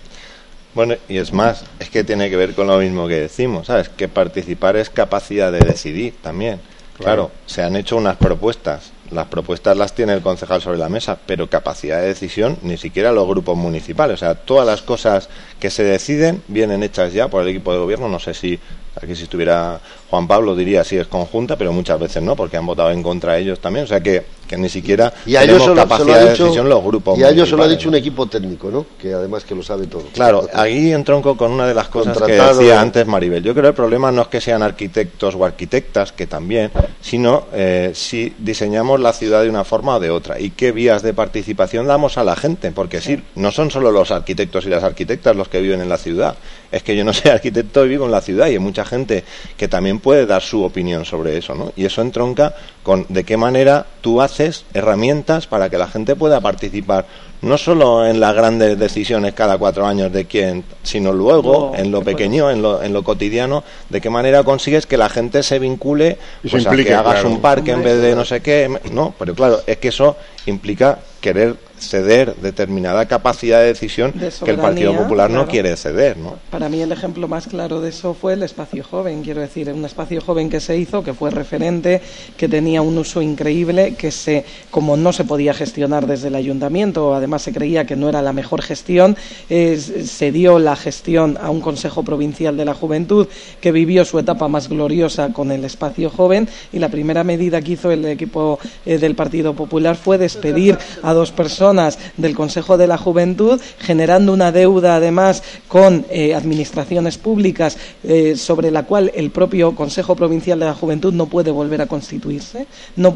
Bueno, y es más, es que tiene que ver con lo mismo que decimos, ¿sabes? Que participar es capacidad de decidir también. Claro, se han hecho unas propuestas. Las propuestas las tiene el concejal sobre la mesa, pero capacidad de decisión ni siquiera los grupos municipales. O sea, todas las cosas que se deciden vienen hechas ya por el equipo de gobierno. No sé si aquí si estuviera Juan Pablo diría si es conjunta, pero muchas veces no, porque han votado en contra de ellos también. O sea que ni siquiera tenemos capacidad de decisión los grupos municipales. Y a ellos se lo ha dicho un equipo técnico, ¿no? Que además que lo sabe todo. Claro, ahí entronco con una de las cosas que decía antes Maribel. Yo creo que el problema no es que sean arquitectos o arquitectas, que también, sino si diseñamos la ciudad de una forma o de otra y qué vías de participación damos a la gente, porque sí, no son solo los arquitectos y las arquitectas los que viven en la ciudad, es que yo no soy arquitecto y vivo en la ciudad, y hay mucha gente que también puede dar su opinión sobre eso, ¿no? Y eso entronca con de qué manera tú haces herramientas para que la gente pueda participar no solo en las grandes decisiones cada 4 años de quién, sino luego en lo pequeño, en lo cotidiano, de qué manera consigues que la gente se vincule, pues, a que hagas un parque en vez de no sé qué, no, pero claro, es que eso implica querer ceder determinada capacidad de decisión que el Partido Popular no quiere ceder, ¿no? Para mí el ejemplo más claro de eso fue el espacio joven, quiero decir, un espacio joven que se hizo, que fue referente, que tenía un uso increíble, que como no se podía gestionar desde el ayuntamiento, además se creía que no era la mejor gestión, se dio la gestión a un Consejo Provincial de la Juventud que vivió su etapa más gloriosa con el espacio joven, y la primera medida que hizo el equipo del Partido Popular fue despedir a 2 personas del Consejo de la Juventud, generando una deuda además con administraciones públicas sobre la cual el propio Consejo Provincial de la Juventud no puede volver a constituirse,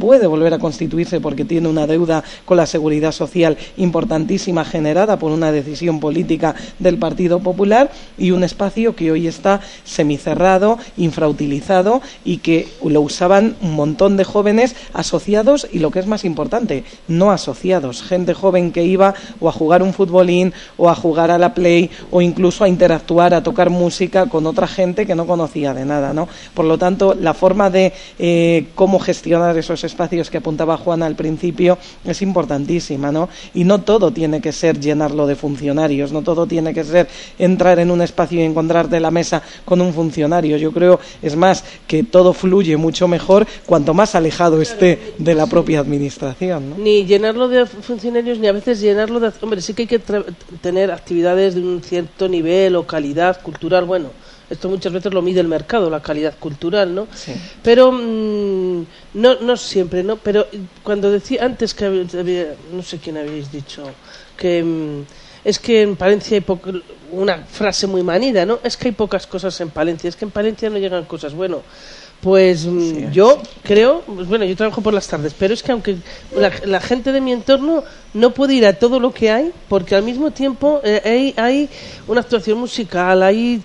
porque tiene una deuda con la Seguridad Social importantísima generada por una decisión política del Partido Popular, y un espacio que hoy está semicerrado, infrautilizado, y que lo usaban un montón de jóvenes asociados y, lo que es más importante, no asociados, gente joven que iba o a jugar un futbolín o a jugar a la Play o incluso a interactuar, a tocar música con otra gente que no conocía de nada, ¿no? Por lo tanto, la forma de cómo gestionar esos espacios que apuntaba Juana al principio es importantísima, ¿no? Y no todo todo tiene que ser llenarlo de funcionarios, no todo tiene que ser entrar en un espacio y encontrarte la mesa con un funcionario. Yo creo, es más, que todo fluye mucho mejor cuanto más alejado esté de la propia administración, ¿no? Ni llenarlo de funcionarios, ni a veces llenarlo de... Hombre, sí que hay que tener actividades de un cierto nivel o calidad cultural, bueno... Esto muchas veces lo mide el mercado, la calidad cultural, ¿no? Sí. Pero no siempre, ¿no? Pero cuando decía antes que había, no sé quién habéis dicho, que es que en Palencia hay una frase muy manida, ¿no? Es que hay pocas cosas en Palencia, es que en Palencia no llegan cosas. Bueno, pues yo creo, pues bueno, yo trabajo por las tardes, pero es que aunque la gente de mi entorno no puede ir a todo lo que hay, porque al mismo tiempo hay una actuación musical, hay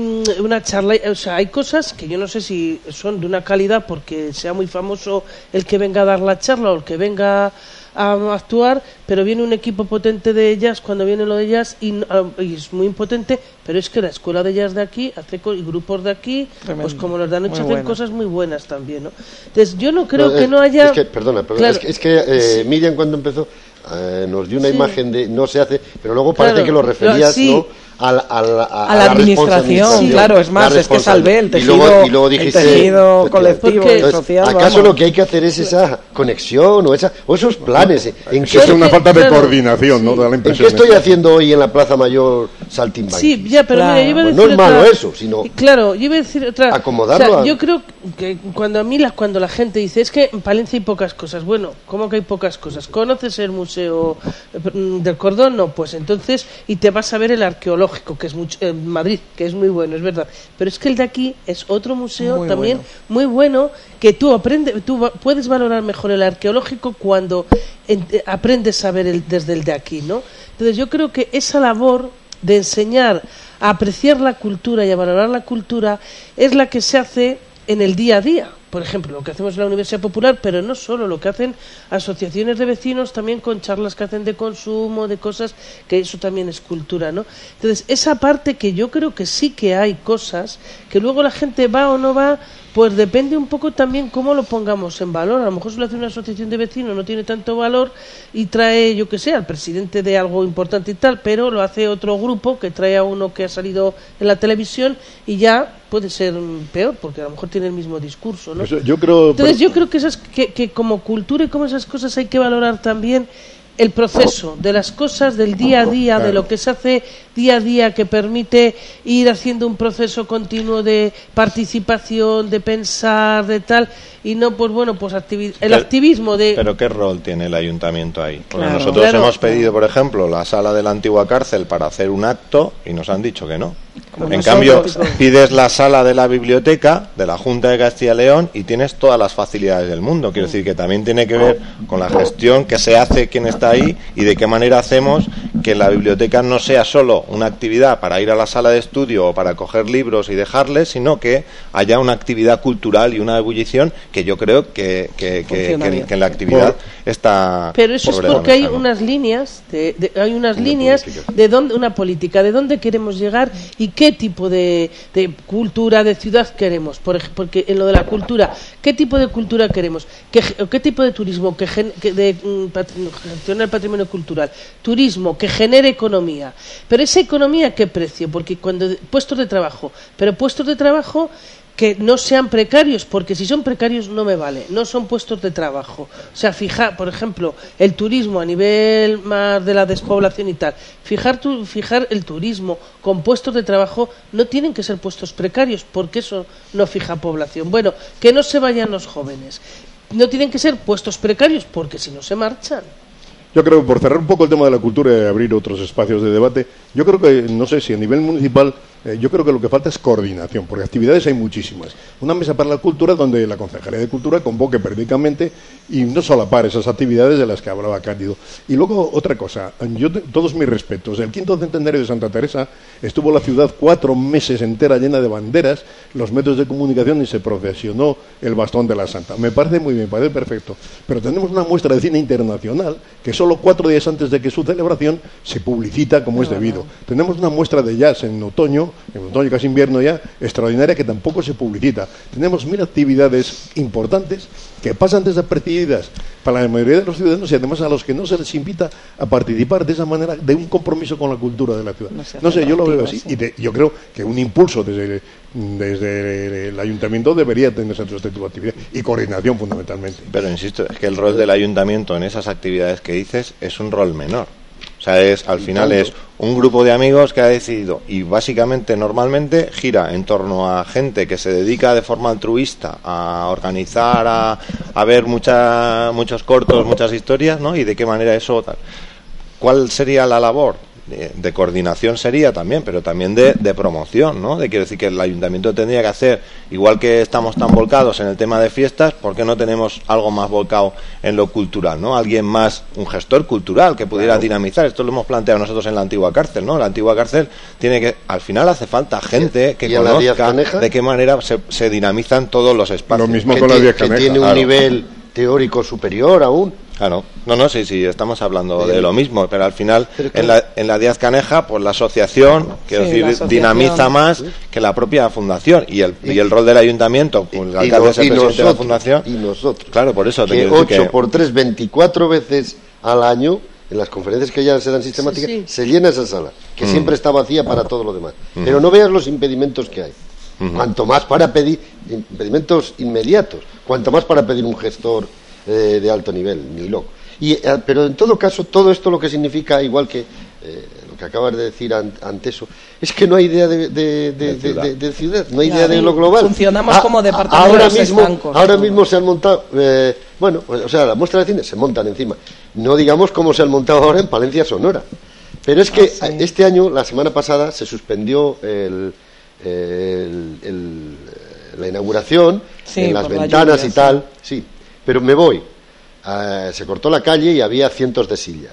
una charla, o sea, hay cosas que yo no sé si son de una calidad porque sea muy famoso el que venga a dar la charla o el que venga a actuar, pero viene un equipo potente de jazz cuando viene lo de jazz y es muy potente, pero es que la escuela de jazz de aquí hace y grupos de aquí, tremendo, pues como los de anoche hacen cosas muy buenas también, ¿no? Entonces yo no creo que no haya... Es que, perdona, claro, es que Miriam cuando empezó nos dio una imagen de no se hace, pero luego parece que lo referías, ¿no? A la administración, claro, es más, es que salvé el tejido, y luego dijiste, el tejido colectivo y social. ¿Acaso vamos, lo que hay que hacer es esa conexión o esos planes? ¿En qué es una falta de coordinación, ¿no? Da la impresión. ¿En qué estoy haciendo hoy en la Plaza Mayor saltimbanquis? Sí, ya, pero claro, mira, yo iba a decir no es malo eso, sino claro, yo iba a decir otra, acomodarlo. O sea, yo creo que cuando la gente dice es que en Palencia hay pocas cosas, bueno, ¿cómo que hay pocas cosas? ¿Conoces el Museo del Cordón? No, pues entonces, y te vas a ver el arqueológico, que es mucho, en Madrid, que es muy bueno, es verdad, pero es que el de aquí es otro museo muy también bueno, muy bueno, que tú puedes valorar mejor el arqueológico cuando aprendes a ver desde el de aquí, ¿no? Entonces yo creo que esa labor de enseñar a apreciar la cultura y a valorar la cultura es la que se hace en el día a día. Por ejemplo, lo que hacemos en la Universidad Popular, pero no solo, lo que hacen asociaciones de vecinos también con charlas que hacen de consumo, de cosas, que eso también es cultura, ¿no? Entonces, esa parte que yo creo que sí que hay cosas, que luego la gente va o no va, pues depende un poco también cómo lo pongamos en valor. A lo mejor si lo hace una asociación de vecinos no tiene tanto valor y trae, yo que sé, al presidente de algo importante y tal, pero lo hace otro grupo que trae a uno que ha salido en la televisión y ya puede ser peor, porque a lo mejor tiene el mismo discurso, ¿no? Yo creo, entonces yo creo que como cultura y como esas cosas hay que valorar también el proceso de las cosas del día a día, claro, de lo que se hace día a día, que permite ir haciendo un proceso continuo de participación, de pensar, de tal, y no, pues bueno, pues el activismo de... Pero ¿qué rol tiene el ayuntamiento ahí? Porque claro, nosotros hemos pedido, por ejemplo, la sala de la antigua cárcel para hacer un acto y nos han dicho que no. En cambio, pides la sala de la biblioteca de la Junta de Castilla y León y tienes todas las facilidades del mundo. Quiero decir que también tiene que ver con la gestión que se hace, quién está ahí y de qué manera hacemos que la biblioteca no sea solo una actividad para ir a la sala de estudio o para coger libros y dejarles, sino que haya una actividad cultural y una ebullición que yo creo que en la actividad está... Pero eso es porque hay unas líneas, hay unas líneas de dónde, una política, de dónde queremos llegar y qué tipo de cultura, de ciudad queremos. Porque en lo de la cultura, ¿qué tipo de cultura queremos? ¿Qué tipo de turismo? Gestiona el patrimonio cultural. Turismo que genere economía. Pero esa economía, ¿qué precio? Porque puestos de trabajo, pero puestos de trabajo que no sean precarios, porque si son precarios no me vale, no son puestos de trabajo. O sea, fijar, por ejemplo, el turismo a nivel más de la despoblación y tal, fijar el turismo con puestos de trabajo, no tienen que ser puestos precarios, porque eso no fija población. Bueno, que no se vayan los jóvenes, no tienen que ser puestos precarios, porque si no se marchan. Yo creo que por cerrar un poco el tema de la cultura y abrir otros espacios de debate, yo creo que, no sé si a nivel municipal, yo creo que lo que falta es coordinación, porque actividades hay muchísimas. Una mesa para la cultura donde la Concejalía de Cultura convoque periódicamente y no solapar esas actividades de las que hablaba Cándido. Y luego otra cosa, todos mis respetos, el 5º centenario de Santa Teresa estuvo la ciudad 4 meses entera llena de banderas, los medios de comunicación y se procesionó el bastón de la Santa. Me parece muy bien, me parece perfecto. Pero tenemos una muestra de cine internacional que solo 4 días antes de que su celebración se publicita como es debido. Tenemos una muestra de jazz en otoño verano, en otoño, casi invierno ya, extraordinaria, que tampoco se publicita. Tenemos 1000 actividades importantes que pasan desapercibidas para la mayoría de los ciudadanos y además a los que no se les invita a participar de esa manera, de un compromiso con la cultura de la ciudad. No sé, yo lo veo así. Sí. Yo creo que un impulso desde el ayuntamiento debería tener centros de este tipo de actividad y coordinación fundamentalmente. Pero insisto, es que el rol del ayuntamiento en esas actividades que dices es un rol menor. O sea, al final es un grupo de amigos que ha decidido y básicamente normalmente gira en torno a gente que se dedica de forma altruista a organizar, a ver muchos cortos, muchas historias, ¿no? Y de qué manera eso tal. ¿Cuál sería la labor? De coordinación sería también, pero también de promoción, ¿no? Quiero decir que el ayuntamiento tendría que hacer, igual que estamos tan volcados en el tema de fiestas, ¿por qué no tenemos algo más volcado en lo cultural, ¿no? Alguien más, un gestor cultural que pudiera dinamizar. Esto lo hemos planteado nosotros en la antigua cárcel, ¿no? La antigua cárcel tiene que, al final hace falta gente que conozca de qué manera se dinamizan todos los espacios. Lo mismo con la Díaz Caneja. Que tiene un nivel teórico superior aún. Claro, sí, estamos hablando de lo mismo, pero al final en la Díaz Caneja, pues la asociación, quiero decir, dinamiza más que la propia fundación y el rol del ayuntamiento, pues el alcalde es el presidente de la fundación. Y nosotros. Claro, por eso. Que 8 por 3, 24 veces al año, en las conferencias que ya se dan sistemáticas, se llena esa sala, que siempre está vacía para todo lo demás. Pero no veas los impedimentos que hay. Cuanto más para pedir, impedimentos inmediatos, cuanto más para pedir un gestor de alto nivel, ni loco. Pero en todo caso, todo esto lo que significa, igual que lo que acabas de decir ante eso, es que no hay idea de ciudad, no hay idea de lo global. Funcionamos como departamentos estancos. Ahora mismo se han montado, la muestra de cine se montan encima. No digamos cómo se han montado ahora en Palencia Sonora. Pero es que este año, la semana pasada, se suspendió la inauguración en las ventanas y tal, sí. Pero me voy. Se cortó la calle y había cientos de sillas.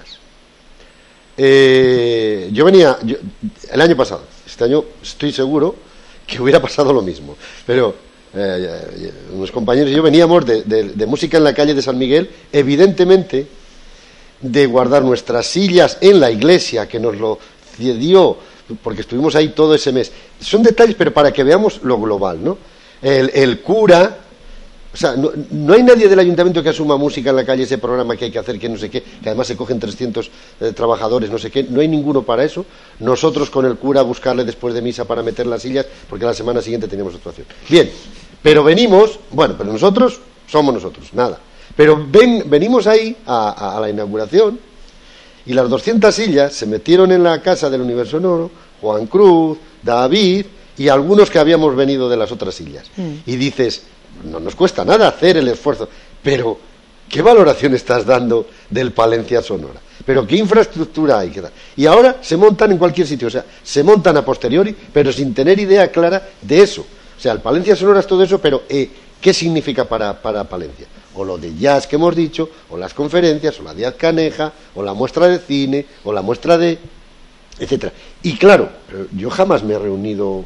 Yo venía el año pasado. Este año estoy seguro que hubiera pasado lo mismo. Pero unos compañeros y yo veníamos de música en la calle de San Miguel, evidentemente de guardar nuestras sillas en la iglesia, que nos lo cedió, porque estuvimos ahí todo ese mes. Son detalles, pero para que veamos lo global, ¿no? El cura... O sea, no hay nadie del ayuntamiento que asuma música en la calle, ese programa que hay que hacer, que no sé qué, que además se cogen 300 trabajadores, no sé qué, no hay ninguno para eso. Nosotros con el cura buscarle después de misa para meter las sillas, porque la semana siguiente teníamos actuación. Bien, pero venimos, pero nosotros somos nosotros, nada. Pero venimos ahí a la inauguración y las 200 sillas se metieron en la casa del Universo Sonoro, Juan Cruz, David y algunos que habíamos venido de las otras sillas. Y dices... No nos cuesta nada hacer el esfuerzo, pero ¿qué valoración estás dando del Palencia Sonora? ¿Pero qué infraestructura hay que dar? Y ahora se montan en cualquier sitio, o sea, se montan a posteriori, pero sin tener idea clara de eso. O sea, el Palencia Sonora es todo eso, pero ¿qué significa para Palencia? O lo de jazz que hemos dicho, o las conferencias, o la Díaz Caneja, o la muestra de cine, o la muestra de... etcétera. Y claro, yo jamás me he reunido,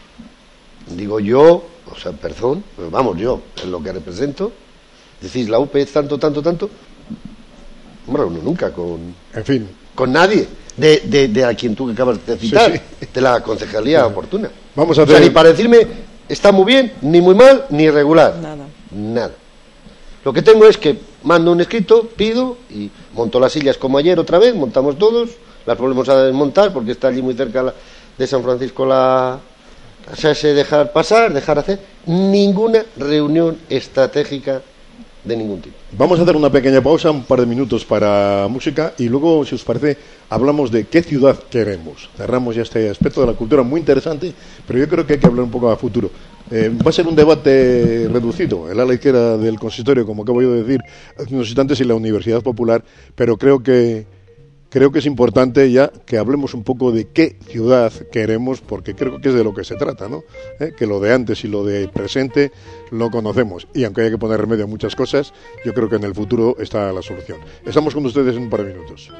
digo yo... O sea, perdón, pero vamos, yo, en lo que represento, decís, la UP es tanto, no me reúno nunca con nadie, de a quien tú acabas de citar, de la concejalía oportuna. Vamos a o sea, ni para decirme, está muy bien, ni muy mal, ni regular. Nada. Lo que tengo es que mando un escrito, pido, y monto las sillas como ayer otra vez, montamos todos, las volvemos a desmontar, porque está allí muy cerca de San Francisco o sea, dejar pasar, dejar hacer ninguna reunión estratégica de ningún tipo. Vamos a hacer una pequeña pausa, un par de minutos para música y luego, si os parece, hablamos de qué ciudad queremos. Cerramos ya este aspecto de la cultura muy interesante, pero yo creo que hay que hablar un poco a futuro. Va a ser un debate reducido, el ala izquierda del consistorio, como acabo yo de decir hace unos instantes, y la Universidad Popular, pero creo que es importante ya que hablemos un poco de qué ciudad queremos, porque creo que es de lo que se trata, ¿no? Que lo de antes y lo de presente lo conocemos, y aunque hay que poner remedio a muchas cosas, yo creo que en el futuro está la solución. Estamos con ustedes en un par de minutos.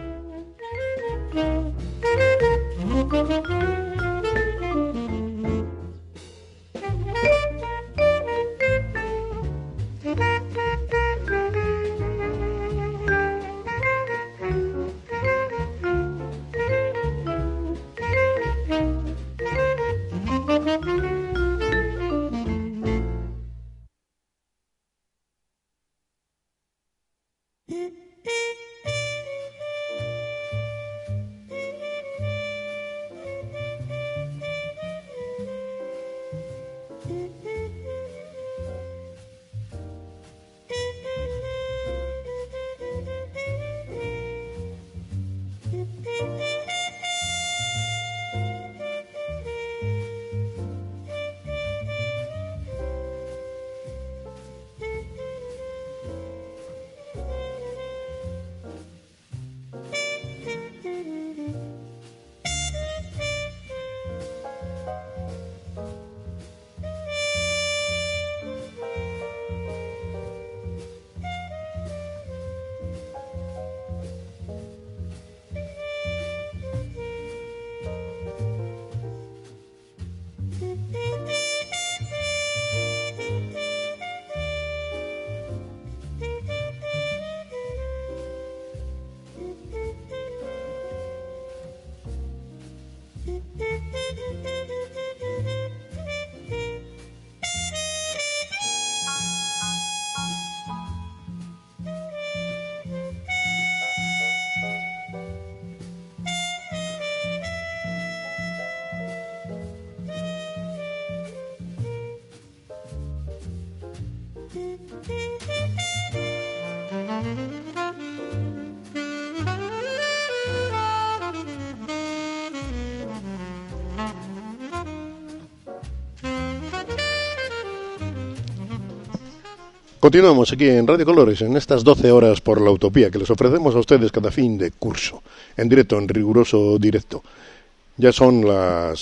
Continuamos aquí en Radio Colores, en estas 12 horas por la utopía que les ofrecemos a ustedes cada fin de curso, en directo, en riguroso directo. Ya son la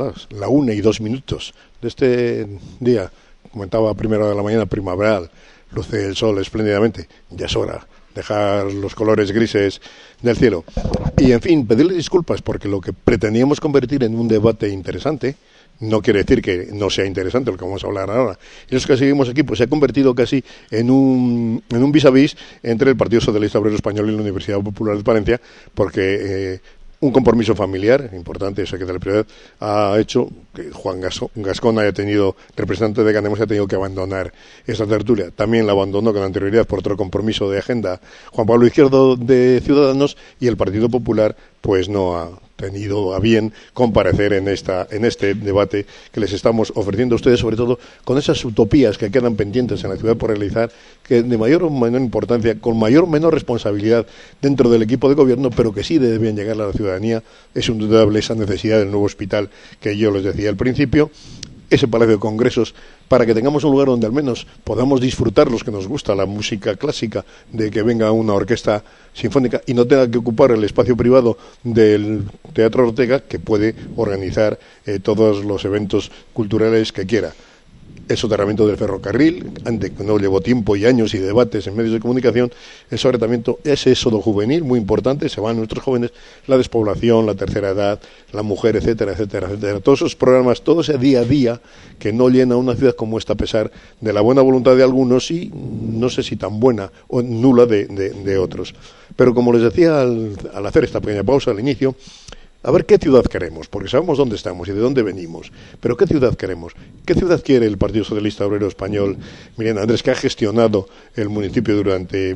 1:02 de este día, comentaba a primera hora de la mañana, primaveral, luce el sol espléndidamente, ya es hora dejar los colores grises del cielo. Y en fin, pedirle disculpas porque lo que pretendíamos convertir en un debate interesante, no quiere decir que no sea interesante lo que vamos a hablar ahora. Y los que seguimos aquí, pues se ha convertido casi en un vis a vis entre el Partido Socialista Obrero Español y la Universidad Popular de Palencia, porque un compromiso familiar importante, ese que de la prioridad, ha hecho que Juan Gascón haya tenido, representante de Ganemos, ha tenido que abandonar esta tertulia. También la abandonó con anterioridad por otro compromiso de agenda Juan Pablo Izquierdo de Ciudadanos, y el Partido Popular pues no ha tenido a bien comparecer en este debate que les estamos ofreciendo a ustedes, sobre todo con esas utopías que quedan pendientes en la ciudad por realizar, que de mayor o menor importancia, con mayor o menor responsabilidad dentro del equipo de gobierno, pero que sí deben llegar a la ciudadanía. Es indudable esa necesidad del nuevo hospital que yo les decía al principio, ese Palacio de Congresos, para que tengamos un lugar donde al menos podamos disfrutar los que nos gusta la música clásica, de que venga una orquesta sinfónica y no tenga que ocupar el espacio privado del Teatro Ortega, que puede organizar todos los eventos culturales que quiera. El soterramiento del ferrocarril, ante que no llevó tiempo y años y debates en medios de comunicación, el soterramiento, ese éxodo juvenil muy importante, se van nuestros jóvenes, la despoblación, la tercera edad, la mujer, etcétera, etcétera, etcétera. Todos esos programas, todo ese día a día que no llena una ciudad como esta, a pesar de la buena voluntad de algunos y no sé si tan buena o nula de otros. Pero como les decía al hacer esta pequeña pausa al inicio, a ver qué ciudad queremos, porque sabemos dónde estamos y de dónde venimos, pero qué ciudad queremos, qué ciudad quiere el Partido Socialista Obrero Español, Miriam Andrés, que ha gestionado el municipio durante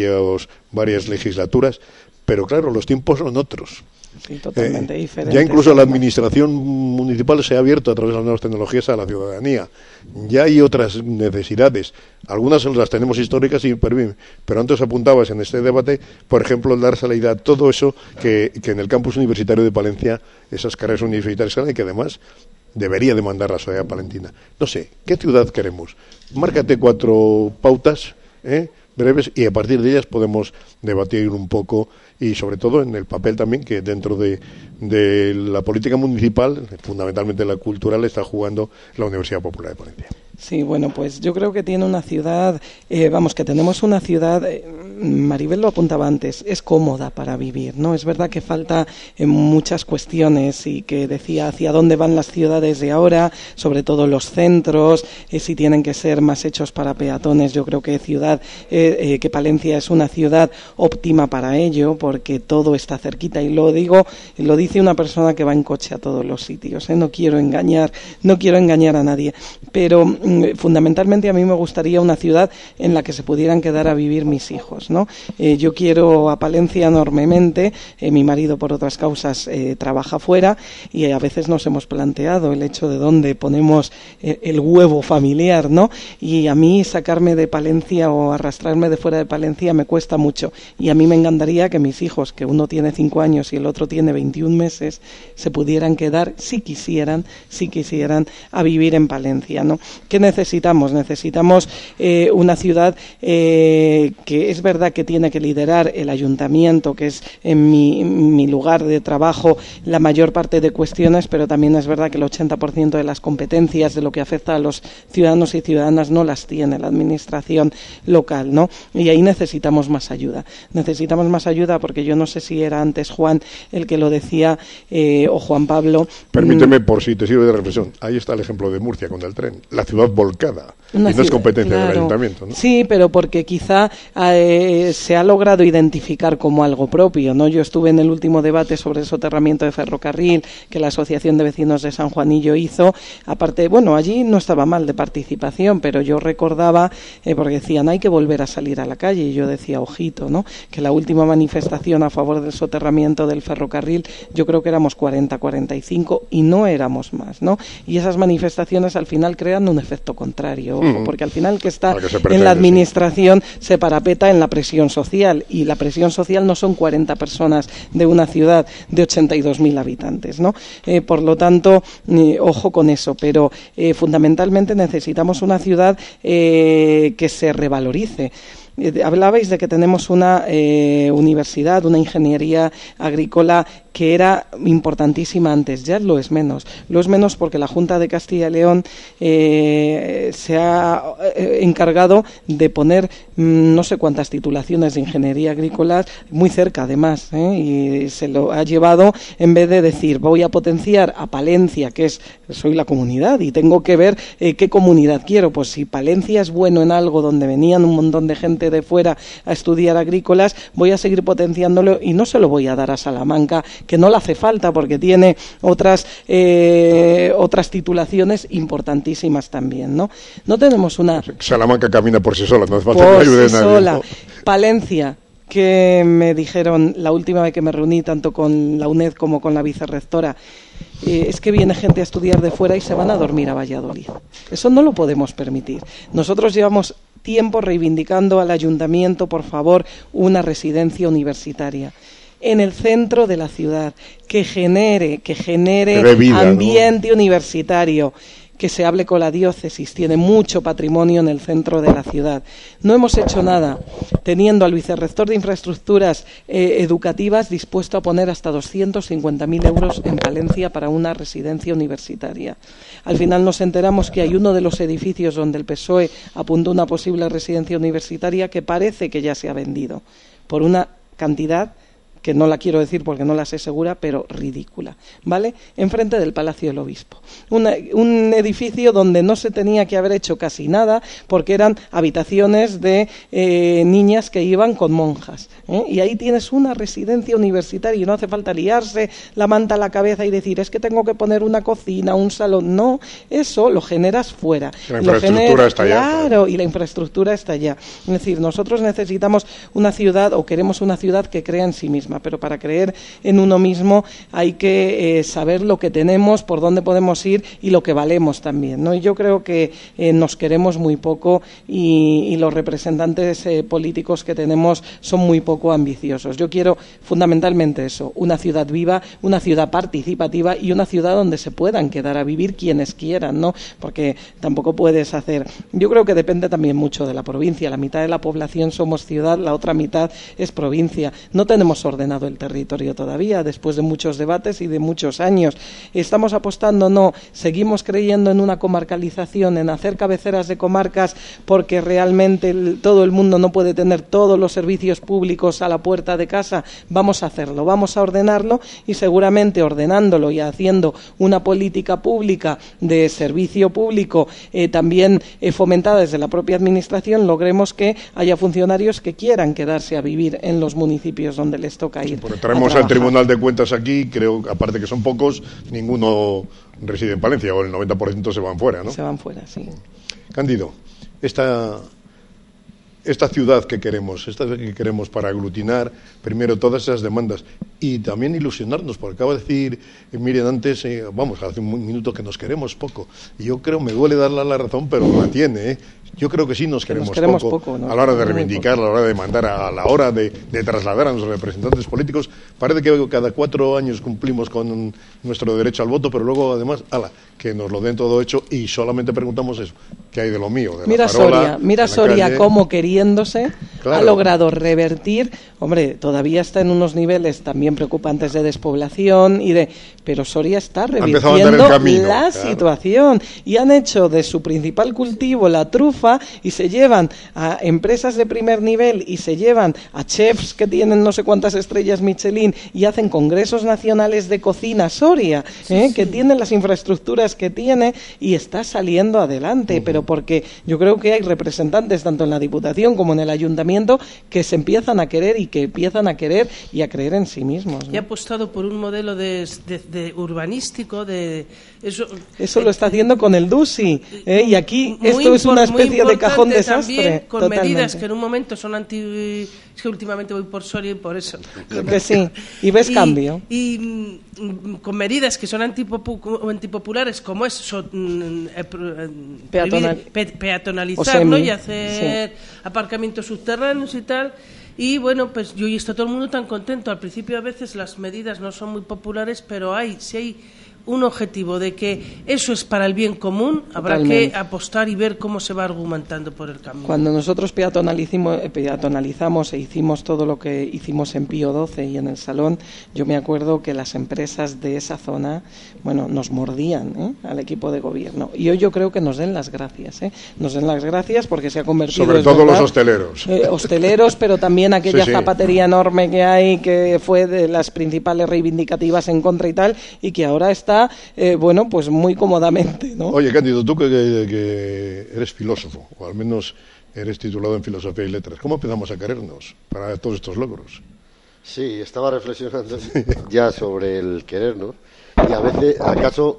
varias legislaturas, pero claro, los tiempos son otros. Sí, totalmente diferente. Ya incluso la administración municipal se ha abierto a través de las nuevas tecnologías a la ciudadanía. Ya hay otras necesidades. Algunas las tenemos históricas, pero antes apuntabas en este debate, por ejemplo, el dar salida a todo eso que en el campus universitario de Palencia, esas carreras universitarias, y que además debería demandar la sociedad palentina. No sé, ¿qué ciudad queremos? Márcate 4 pautas, breves, y a partir de ellas podemos debatir un poco, y sobre todo en el papel también que dentro de la política municipal, fundamentalmente la cultural, está jugando la Universidad Popular de Palencia. Sí, bueno, pues yo creo que tiene una ciudad, que tenemos una ciudad, Maribel lo apuntaba antes, es cómoda para vivir, ¿no? Es verdad que falta en muchas cuestiones, y que decía hacia dónde van las ciudades de ahora, sobre todo los centros, si tienen que ser más hechos para peatones. Yo creo que que Palencia es una ciudad óptima para ello, porque todo está cerquita, y lo dice una persona que va en coche a todos los sitios, no quiero engañar a nadie, pero fundamentalmente a mí me gustaría una ciudad en la que se pudieran quedar a vivir mis hijos, ¿no? Yo quiero a Palencia enormemente, mi marido por otras causas trabaja fuera, y a veces nos hemos planteado el hecho de dónde ponemos el huevo familiar, ¿no? Y a mí sacarme de Palencia o arrastrarme de fuera de Palencia me cuesta mucho, y a mí me encantaría que mis hijos, que uno tiene 5 años y el otro tiene 21 meses, se pudieran quedar, si quisieran, a vivir en Palencia, ¿no? ¿Qué necesitamos? Necesitamos una ciudad que es verdad que tiene que liderar el ayuntamiento, que es en mi lugar de trabajo la mayor parte de cuestiones, pero también es verdad que el 80% de las competencias de lo que afecta a los ciudadanos y ciudadanas no las tiene la administración local, ¿no? Y ahí necesitamos más ayuda. Necesitamos más ayuda porque yo no sé si era antes Juan el que lo decía o Juan Pablo. Permíteme, por si te sirve de reflexión, ahí está el ejemplo de Murcia con el tren, la ciudad volcada, y no es competencia del ayuntamiento, ¿no? Sí, pero porque quizá se ha logrado identificar como algo propio, ¿no? Yo estuve en el último debate sobre el soterramiento de ferrocarril que la Asociación de Vecinos de San Juanillo hizo. Aparte, bueno, allí no estaba mal de participación, pero yo recordaba, porque decían hay que volver a salir a la calle, y yo decía, ojito, ¿no? Que la última manifestación manifestación a favor del soterramiento del ferrocarril, yo creo que éramos 40, 45 y no éramos más, ¿no? Y esas manifestaciones al final crean un efecto contrario, porque al final el que está en la administración se parapeta en la presión social, y la presión social no son 40 personas de una ciudad de 82.000 habitantes, ¿no? Por lo tanto, ojo con eso, pero fundamentalmente necesitamos una ciudad que se revalorice. Hablabais de que tenemos una universidad, una ingeniería agrícola que era importantísima antes, ya lo es menos porque la Junta de Castilla y León se ha encargado de poner no sé cuántas titulaciones de ingeniería agrícola muy cerca además, y se lo ha llevado, en vez de decir voy a potenciar a Palencia, que soy la comunidad y tengo que ver qué comunidad quiero, pues si Palencia es bueno en algo donde venían un montón de gente de fuera a estudiar agrícolas, voy a seguir potenciándolo y no se lo voy a dar a Salamanca, que no le hace falta porque tiene otras titulaciones importantísimas también, ¿no? No tenemos una... Salamanca camina por sí sola, no hace falta que ayude a nadie. Sola. ¿No? Palencia, que me dijeron la última vez que me reuní tanto con la UNED como con la vicerrectora, es que viene gente a estudiar de fuera y se van a dormir a Valladolid. Eso no lo podemos permitir. Nosotros llevamos tiempo reivindicando al ayuntamiento, por favor, una residencia universitaria en el centro de la ciudad, que genere vida, ambiente, ¿no?, universitario, que se hable con la diócesis, tiene mucho patrimonio en el centro de la ciudad. No hemos hecho nada, teniendo al vicerrector de infraestructuras educativas dispuesto a poner hasta 250.000 euros en Palencia para una residencia universitaria. Al final nos enteramos que hay uno de los edificios donde el PSOE apuntó una posible residencia universitaria que parece que ya se ha vendido por una cantidad que no la quiero decir porque no la sé segura, pero ridícula, ¿vale? Enfrente del Palacio del Obispo. Un edificio donde no se tenía que haber hecho casi nada porque eran habitaciones de niñas que iban con monjas, y ahí tienes una residencia universitaria y no hace falta liarse la manta a la cabeza y decir es que tengo que poner una cocina, un salón. No, eso lo generas fuera. La infraestructura está allá. Claro, y la infraestructura está allá. Es decir, nosotros necesitamos una ciudad, o queremos una ciudad que crea en sí misma, pero para creer en uno mismo hay que saber lo que tenemos, por dónde podemos ir y lo que valemos también, ¿no? Y yo creo que nos queremos muy poco y los representantes políticos que tenemos son muy poco ambiciosos. Yo quiero fundamentalmente eso, una ciudad viva, una ciudad participativa y una ciudad donde se puedan quedar a vivir quienes quieran, ¿no? Porque tampoco puedes hacer... Yo creo que depende también mucho de la provincia. La mitad de la población somos ciudad, la otra mitad es provincia. No tenemos ordenado el territorio todavía, después de muchos debates y de muchos años. ¿Estamos apostando? No. ¿Seguimos creyendo en una comarcalización, en hacer cabeceras de comarcas porque realmente todo el mundo no puede tener todos los servicios públicos a la puerta de casa? Vamos a hacerlo, vamos a ordenarlo y seguramente ordenándolo y haciendo una política pública de servicio público también fomentada desde la propia administración, logremos que haya funcionarios que quieran quedarse a vivir en los municipios donde les toca ir. Porque traemos al Tribunal de Cuentas aquí, creo, aparte que son pocos, ninguno reside en Palencia, o el 90% se van fuera, ¿no? Se van fuera, sí. Cándido, esta ciudad que queremos para aglutinar primero todas esas demandas y también ilusionarnos, porque acaba de decir Miriam antes, hace un minuto que nos queremos poco, y yo creo, me duele darle la razón, pero la tiene, Yo creo que sí nos queremos poco, ¿no? A la hora de reivindicar, a la hora de mandar, a la hora de trasladar a nuestros representantes políticos. Parece que cada 4 años cumplimos con nuestro derecho al voto, pero luego además, que nos lo den todo hecho y solamente preguntamos eso, ¿qué hay de lo mío? De mira Farola, Soria cómo queriéndose ha logrado revertir, hombre, todavía está en unos niveles también preocupantes de despoblación pero Soria está revirtiendo la situación y han hecho de su principal cultivo la trufa y se llevan a empresas de primer nivel y se llevan a chefs que tienen no sé cuántas estrellas Michelin y hacen congresos nacionales de cocina Soria, que tiene las infraestructuras que tiene y está saliendo adelante, pero porque yo creo que hay representantes tanto en la Diputación como en el Ayuntamiento que se empiezan a querer y que empiezan a querer y a creer en sí mismos, ¿no? Y ha apostado por un modelo de urbanístico, de eso lo está haciendo con el DUSI, y aquí esto es una especie de cajón desastre. También con totalmente. medidas que en un momento son es que últimamente voy por Soria y por eso. Que sí, y ves cambio. Y con medidas que son antipopulares, como es peatonalizar, ¿no? Y hacer aparcamientos subterráneos y tal. Y bueno, pues yo y está todo el mundo tan contento. Al principio a veces las medidas no son muy populares, pero si hay un objetivo de que eso es para el bien común, habrá que apostar y ver cómo se va argumentando por el camino. Cuando nosotros peatonalizamos e hicimos todo lo que hicimos en Pío XII y en el Salón, yo me acuerdo que las empresas de esa zona, bueno, nos mordían al equipo de gobierno. Y hoy yo creo que nos den las gracias, nos den las gracias porque se ha convertido... Sobre todo los hosteleros. Hosteleros, pero también aquella zapatería enorme que hay, que fue de las principales reivindicativas en contra y tal, y que ahora está bueno, pues muy cómodamente, ¿no? Oye, Cándido, tú que eres filósofo, o al menos eres titulado en Filosofía y Letras, ¿cómo empezamos a querernos para todos estos logros? Sí, estaba reflexionando ya sobre el querernos, y a veces, ¿acaso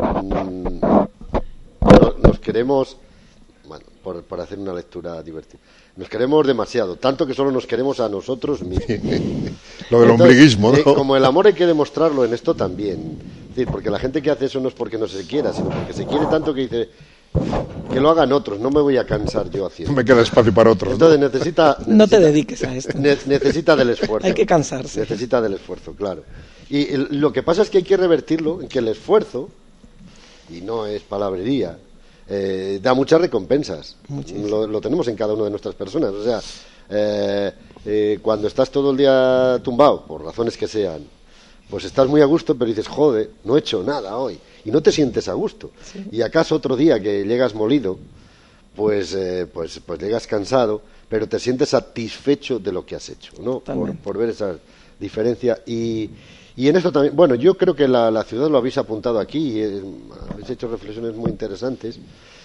nos queremos, bueno, por hacer una lectura divertida, nos queremos demasiado, tanto que solo nos queremos a nosotros mismos? Lo del ombliguismo, ¿no? Como el amor hay que demostrarlo en esto también. Es decir, porque la gente que hace eso no es porque no se quiera, sino porque se quiere tanto que dice que lo hagan otros, no me voy a cansar yo haciendo. No me queda espacio para otros. Entonces necesita no te dediques a esto. Necesita del esfuerzo. Hay que cansarse. Necesita del esfuerzo, claro. Y lo que pasa es que hay que revertirlo en que el esfuerzo, y no es palabrería, da muchas recompensas. Lo tenemos en cada una de nuestras personas. O sea, cuando estás todo el día tumbado, por razones que sean, pues estás muy a gusto, pero dices, joder, no he hecho nada hoy. Y no te sientes a gusto. Sí. Y acaso otro día que llegas molido, pues llegas cansado, pero te sientes satisfecho de lo que has hecho, ¿no? Por ver esa diferencia. Y en esto también, bueno, yo creo que la ciudad lo habéis apuntado aquí, habéis hecho reflexiones muy interesantes,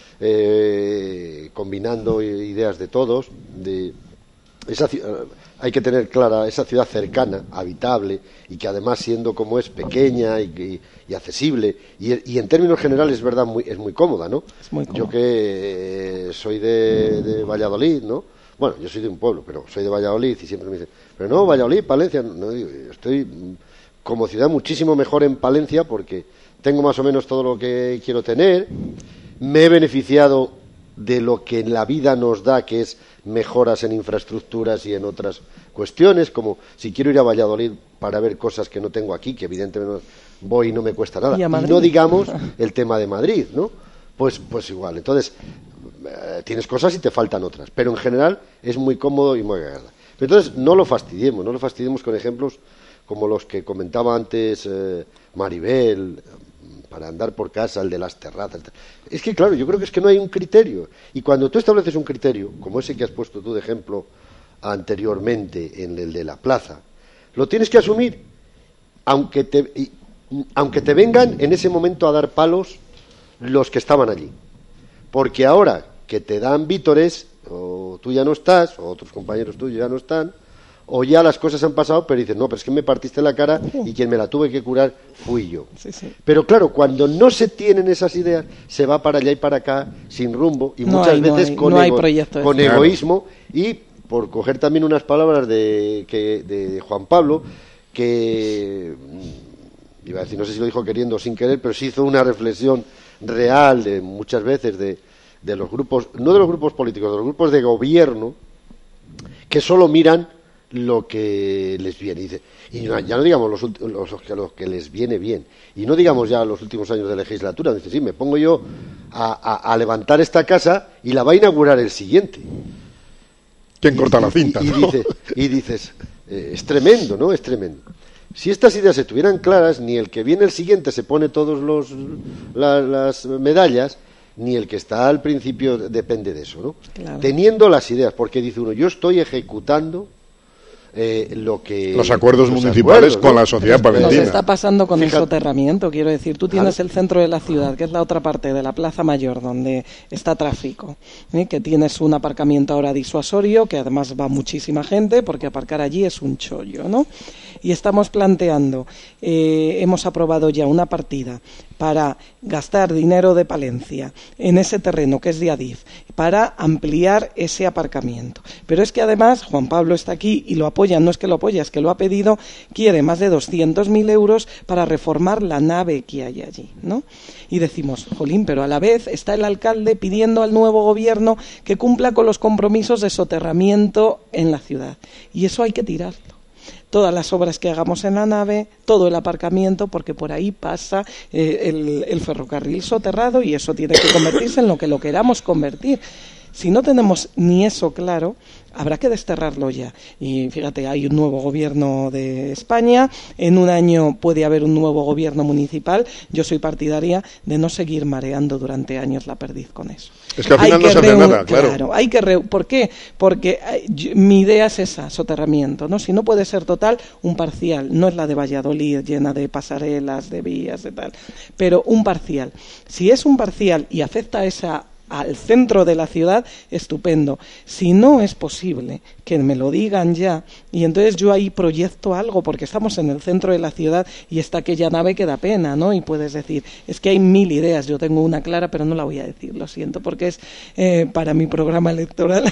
combinando ideas de todos, hay que tener clara esa ciudad cercana, habitable, y que además siendo como es pequeña y accesible, y en términos generales es verdad, es muy cómoda, ¿no? Es muy cómoda. Yo que soy de Valladolid, ¿no? Bueno, yo soy de un pueblo, pero soy de Valladolid y siempre me dicen, pero no, Valladolid, Palencia, no digo, yo estoy como ciudad muchísimo mejor en Palencia porque tengo más o menos todo lo que quiero tener, me he beneficiado de lo que en la vida nos da, que es mejoras en infraestructuras y en otras cuestiones, como si quiero ir a Valladolid para ver cosas que no tengo aquí, que evidentemente voy y no me cuesta nada, y no digamos el tema de Madrid, ¿no? Pues igual, entonces tienes cosas y te faltan otras, pero en general es muy cómodo y muy agradable. Entonces no lo fastidiemos con ejemplos como los que comentaba antes Maribel, para andar por casa, el de las terrazas. Es que claro, yo creo que es que no hay un criterio, y cuando tú estableces un criterio, como ese que has puesto tú de ejemplo anteriormente en el de la plaza, lo tienes que asumir, aunque te vengan en ese momento a dar palos los que estaban allí, porque ahora que te dan vítores, o tú ya no estás, o otros compañeros tuyos ya no están, o ya las cosas han pasado, pero dices, no, pero es que me partiste la cara y quien me la tuve que curar fui yo. Sí. Pero claro, cuando no se tienen esas ideas, se va para allá y para acá sin rumbo, y muchas veces con egoísmo. Y por coger también unas palabras de Juan Pablo, que iba a decir, no sé si lo dijo queriendo o sin querer, pero sí hizo una reflexión real de muchas veces de los grupos, no de los grupos políticos, de los grupos de gobierno, que solo miran lo que les viene, y ya no digamos los que les viene bien, y no digamos ya los últimos años de legislatura, dice, sí, me pongo yo a levantar esta casa y la va a inaugurar el siguiente. ¿Quién corta la cinta? Y dices, es tremendo, ¿no? Es tremendo. Si estas ideas estuvieran claras, ni el que viene el siguiente se pone todos las medallas, ni el que está al principio depende de eso, ¿no? Claro. Teniendo las ideas, porque dice uno, yo estoy ejecutando los acuerdos municipales con la sociedad palentina. Nos está pasando con el soterramiento, quiero decir. Tú tienes el centro de la ciudad, que es la otra parte de la Plaza Mayor, donde está tráfico, que tienes un aparcamiento ahora disuasorio, que además va muchísima gente, porque aparcar allí es un chollo, ¿no? Y estamos planteando, hemos aprobado ya una partida para gastar dinero de Palencia en ese terreno que es de Adif, para ampliar ese aparcamiento. Pero es que además, Juan Pablo está aquí y lo apoya, no es que lo apoya, es que lo ha pedido, quiere más de 200.000 euros para reformar la nave que hay allí, ¿no? Y decimos, jolín, pero a la vez está el alcalde pidiendo al nuevo gobierno que cumpla con los compromisos de soterramiento en la ciudad. Y eso hay que tirarlo. Todas las obras que hagamos en la nave, todo el aparcamiento, porque por ahí pasa el ferrocarril soterrado y eso tiene que convertirse en lo que lo queramos convertir. Si no tenemos ni eso claro, habrá que desterrarlo ya. Y fíjate, hay un nuevo gobierno de España, en un año puede haber un nuevo gobierno municipal. Yo soy partidaria de no seguir mareando durante años la perdiz con eso. Es que al final no se hace nada, claro. ¿Por qué? Porque mi idea es esa, soterramiento, ¿no? Si no puede ser total, un parcial. No es la de Valladolid, llena de pasarelas, de vías, de tal, pero un parcial. Si es un parcial y afecta al centro de la ciudad, estupendo. Si no es posible, que me lo digan ya, y entonces yo ahí proyecto algo, porque estamos en el centro de la ciudad y está aquella nave que da pena, ¿no? Y puedes decir, es que hay 1000 ideas, yo tengo una clara, pero no la voy a decir, lo siento, porque es para mi programa electoral.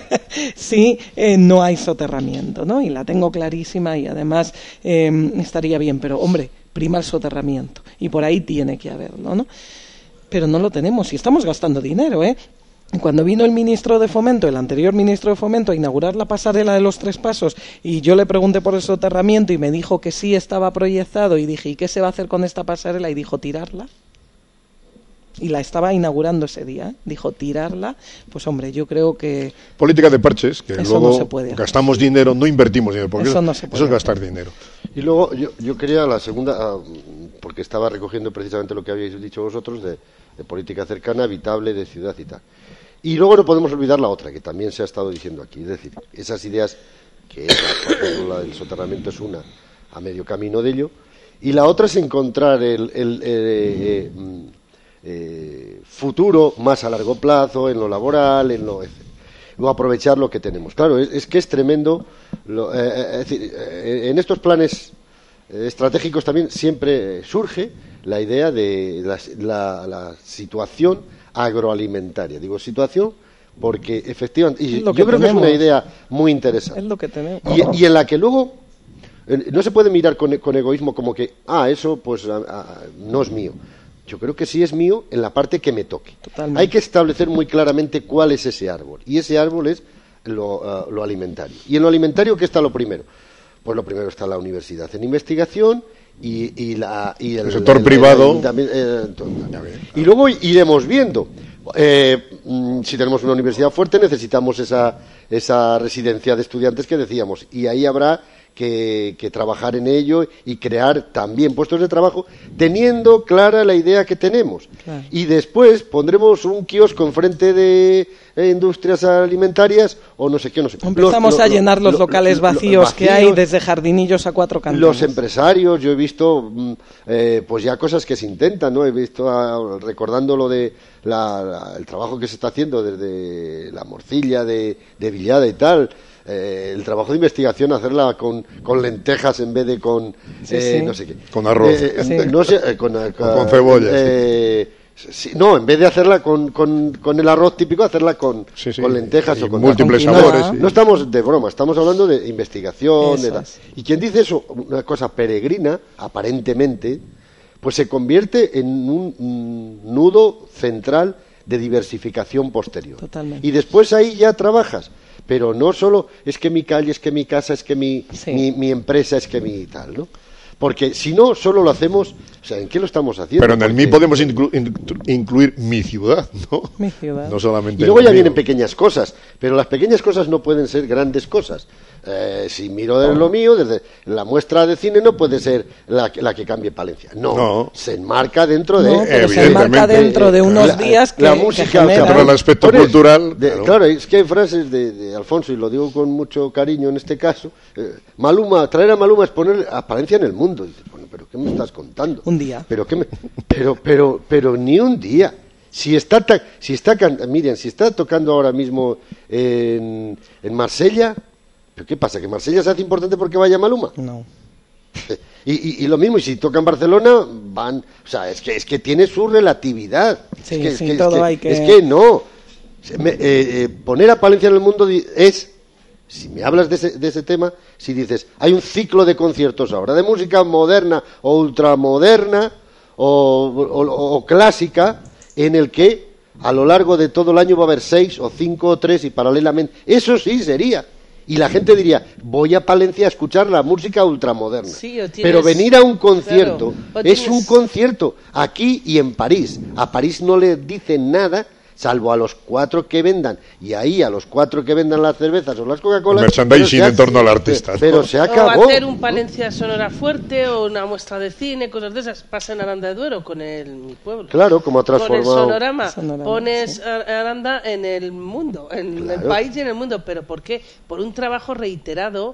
Sí, no hay soterramiento, ¿no? Y la tengo clarísima y además estaría bien, pero hombre, prima el soterramiento, y por ahí tiene que haberlo, ¿no? Pero no lo tenemos y estamos gastando dinero, ¿eh? Cuando vino el ministro de Fomento, el anterior ministro de Fomento, a inaugurar la pasarela de los 3 pasos y yo le pregunté por el soterramiento y me dijo que sí estaba proyectado y dije, ¿y qué se va a hacer con esta pasarela? Y dijo, tirarla. Y la estaba inaugurando ese día, ¿eh? Dijo, tirarla. Pues hombre, yo creo que... Política de parches, que eso luego no se puede gastamos dinero, no invertimos dinero, porque eso no se puede eso es gastar dinero. Y luego yo quería la segunda, porque estaba recogiendo precisamente lo que habéis dicho vosotros de política cercana, habitable, de ciudad y tal. Y luego no podemos olvidar la otra, que también se ha estado diciendo aquí, es decir, esas ideas, que es, por ejemplo, la del soterramiento es una, a medio camino de ello, y la otra es encontrar el futuro más a largo plazo, en lo laboral, o aprovechar lo que tenemos. Claro, es que es tremendo, es decir, en estos planes estratégicos también siempre surge la idea de la situación agroalimentaria. Digo situación porque efectivamente, y yo creo que es una idea muy interesante. Es lo que tenemos. Y en la que luego no se puede mirar con egoísmo como que, eso pues no es mío. Yo creo que sí es mío en la parte que me toque. Totalmente. Hay que establecer muy claramente cuál es ese árbol. Y ese árbol es lo alimentario. ¿Y en lo alimentario qué está lo primero? Pues lo primero está la universidad en investigación y el sector privado. Y luego iremos viendo. Si tenemos una universidad fuerte, necesitamos esa residencia de estudiantes que decíamos. Y ahí habrá que trabajar en ello y crear también puestos de trabajo teniendo clara la idea que tenemos. Claro. Y después pondremos un kiosco enfrente de industrias alimentarias o no sé qué, no sé. Empezamos a llenar los locales vacíos que hay, desde jardinillos a 4 cantones. Los empresarios, yo he visto pues ya cosas que se intentan, ¿no? He visto, recordando lo de el trabajo que se está haciendo desde la morcilla de Villada y tal, el trabajo de investigación, hacerla con lentejas en vez de con no sé qué. Con arroz. No sé, con cebolla. No, en vez de hacerla con el arroz típico, hacerla con lentejas o con múltiples sabores. No estamos de broma, estamos hablando de investigación. Eso es. Y quien dice eso, una cosa peregrina, aparentemente, pues se convierte en un nudo central de diversificación posterior. Totalmente. Y después ahí ya trabajas. Pero no solo es que mi calle, es que mi casa, es que mi empresa, es que mi tal, ¿no? Porque si no, solo lo hacemos, o sea, ¿en qué lo estamos haciendo? Pero en el MI podemos incluir mi ciudad, ¿no? Mi ciudad. No solamente. Y luego ya vienen pequeñas cosas, pero las pequeñas cosas no pueden ser grandes cosas. si miro de lo mío, desde la muestra de cine no puede ser la que cambie Palencia. No, se enmarca dentro de... No, pero se enmarca dentro de unos días que... La música, que pero el aspecto cultural... Claro, es que hay frases de Alfonso, y lo digo con mucho cariño en este caso, traer a Maluma es poner a Palencia en el mundo. Y dices, bueno, ¿pero qué me estás contando? Un día. Pero ni un día. Miriam, si está tocando ahora mismo en Marsella, ¿pero qué pasa? ¿Que Marsella se hace importante porque vaya Maluma? No. Y lo mismo, y si toca en Barcelona, van... O sea, es que tiene su relatividad. Sí, es que no. Poner a Palencia en el mundo es... Si me hablas de ese tema, si dices, hay un ciclo de conciertos ahora, de música moderna o ultramoderna o clásica, en el que a lo largo de todo el año va a haber 6 o 5 o 3 y paralelamente, eso sí sería. Y la gente diría, voy a Palencia a escuchar la música ultramoderna. Sí, pero venir a un concierto es un concierto aquí y en París. A París no le dicen nada, salvo a los 4 que vendan, y ahí a los 4 que vendan las cervezas o las Coca-Cola... Merchandising en torno al artista. Pero se acabó. O hacer un Palencia Sonora Fuerte o una muestra de cine, cosas de esas. Pasa en Aranda de Duero con mi pueblo. Claro, como ha transformado... Con el Sonorama pones Aranda en el mundo, en el país y en el mundo. ¿Pero por qué? Por un trabajo reiterado...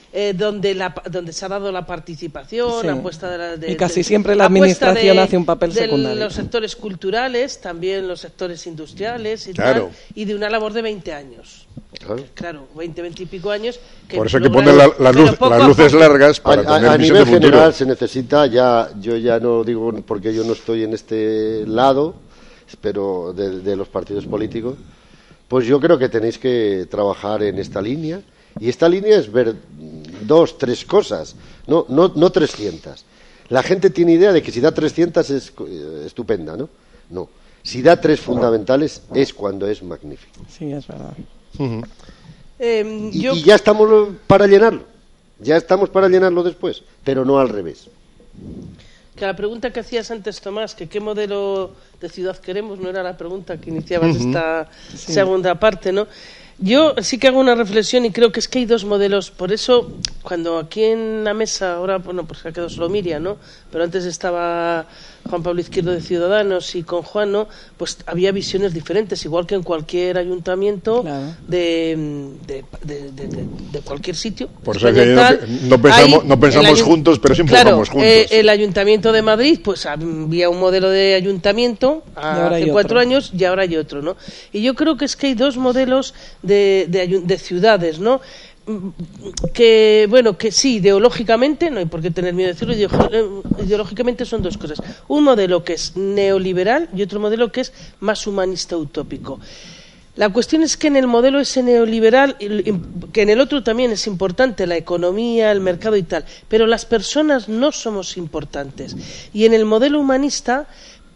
donde se ha dado la participación, apuesta y casi siempre la administración hace un papel secundario. De los sectores culturales, también los sectores industriales y tal, y de una labor de 20 años. Claro, 20 y pico años. Por eso hay que poner las luces largas para tener a visión nivel de futuro. general se necesita, yo ya no digo porque yo no estoy en este lado, pero de los partidos políticos, pues yo creo que tenéis que trabajar en esta línea. Y esta línea es ver 2, 3 cosas, no 300. La gente tiene idea de que si da 300 es estupenda, ¿no? No. Si da 3 fundamentales es cuando es magnífico. Sí, es verdad. Y ya estamos para llenarlo. Ya estamos para llenarlo después, pero no al revés. Que la pregunta que hacías antes, Tomás, que qué modelo de ciudad queremos, no era la pregunta que iniciabas esta segunda parte, ¿no? Yo sí que hago una reflexión y creo que es que hay 2 modelos. Por eso, cuando aquí en la mesa, ahora, bueno, pues ha quedado solo Miriam, ¿no? Pero antes estaba Juan Pablo Izquierdo de Ciudadanos y con Juan, ¿no? Pues había visiones diferentes, igual que en cualquier ayuntamiento de cualquier sitio. Por eso no pensamos juntos, pero sí empujamos juntos. El Ayuntamiento de Madrid, pues había un modelo de ayuntamiento hace 4 años y ahora hay otro, ¿no? Y yo creo que es que hay 2 modelos de ciudades, ¿no? Que bueno, que sí, ideológicamente, no hay por qué tener miedo de decirlo, ideológicamente son 2 cosas. Un modelo que es neoliberal y otro modelo que es más humanista utópico. La cuestión es que en el modelo ese neoliberal, que en el otro también es importante la economía, el mercado y tal, pero las personas no somos importantes. Y en el modelo humanista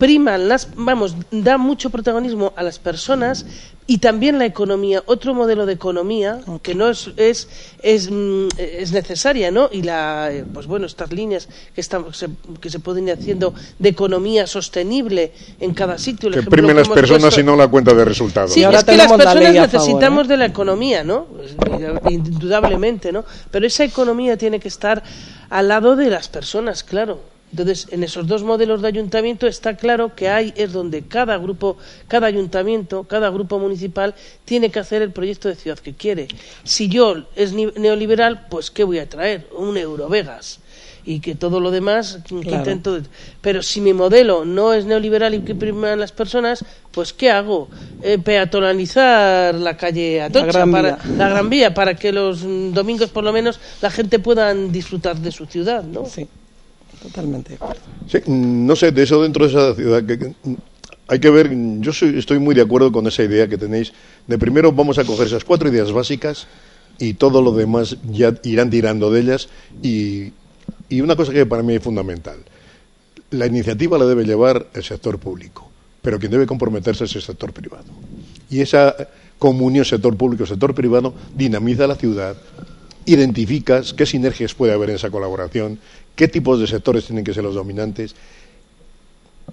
da mucho protagonismo a las personas y también la economía, otro modelo de economía que no es necesaria, ¿no? Y pues bueno, estas líneas que se pueden ir haciendo de economía sostenible en cada sitio. Que primen las personas y no la cuenta de resultados. Sí, es que las personas necesitamos de la economía, ¿no? Indudablemente, ¿no? Pero esa economía tiene que estar al lado de las personas, claro. Entonces, en esos 2 modelos de ayuntamiento está claro que es donde cada ayuntamiento, cada grupo municipal tiene que hacer el proyecto de ciudad que quiere. Si yo es neoliberal, pues ¿qué voy a traer? Un Eurovegas. Y que todo lo demás intento. Pero si mi modelo no es neoliberal y que priman las personas, pues ¿qué hago? Peatonalizar la calle Atocha, la Gran Vía, para que los domingos por lo menos la gente pueda disfrutar de su ciudad, ¿no? Sí. Totalmente de acuerdo. Sí, no sé, de eso dentro de esa ciudad que hay que ver. Yo estoy muy de acuerdo con esa idea que tenéis de primero vamos a coger esas 4 ideas básicas y todo lo demás ya irán tirando de ellas y una cosa que para mí es fundamental, la iniciativa la debe llevar el sector público, pero quien debe comprometerse es el sector privado y esa comunión sector público-sector privado dinamiza la ciudad, identificas qué sinergias puede haber en esa colaboración, qué tipos de sectores tienen que ser los dominantes.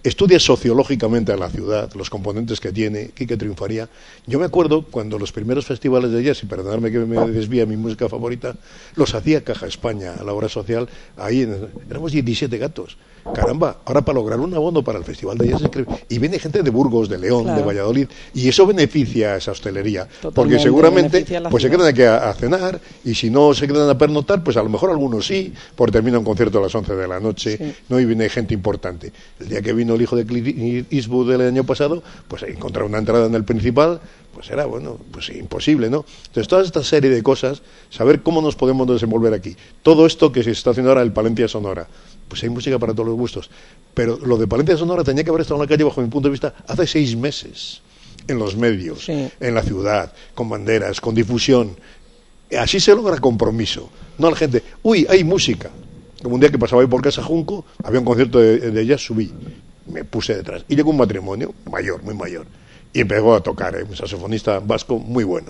estudias sociológicamente a la ciudad, los componentes que tiene, Quique triunfaría. Yo me acuerdo cuando los primeros festivales de jazz, y perdonadme que me desvía mi música favorita, los hacía Caja España, a la obra social, éramos 17 gatos. Caramba, ahora para lograr un abono para el Festival de Jazz es increíble. Y viene gente de Burgos, de León, de Valladolid, y eso beneficia a esa hostelería. Totalmente, porque seguramente pues se ciudad. quedan aquí a cenar, y si no se quedan a pernotar, pues a lo mejor algunos sí, porque termina un concierto a las 11 de la noche, ¿no? Y viene gente importante. El día que vino el hijo de Clint Eastwood del año pasado, pues encontrar una entrada en el principal, pues era, bueno, pues imposible, ¿no? Entonces, toda esta serie de cosas, saber cómo nos podemos desenvolver aquí. Todo esto que se está haciendo ahora, el Palencia Sonora, pues hay música para todos los gustos. Pero lo de Palencia Sonora tenía que haber estado en la calle, bajo mi punto de vista, hace 6 meses, en los medios, en la ciudad, con banderas, con difusión. Así se logra compromiso. No a la gente, uy, hay música. Como un día que pasaba ahí por Casa Junco, había un concierto de jazz, subí, me puse detrás. Y llegó un matrimonio, mayor, muy mayor, y empezó a tocar, un saxofonista vasco muy bueno.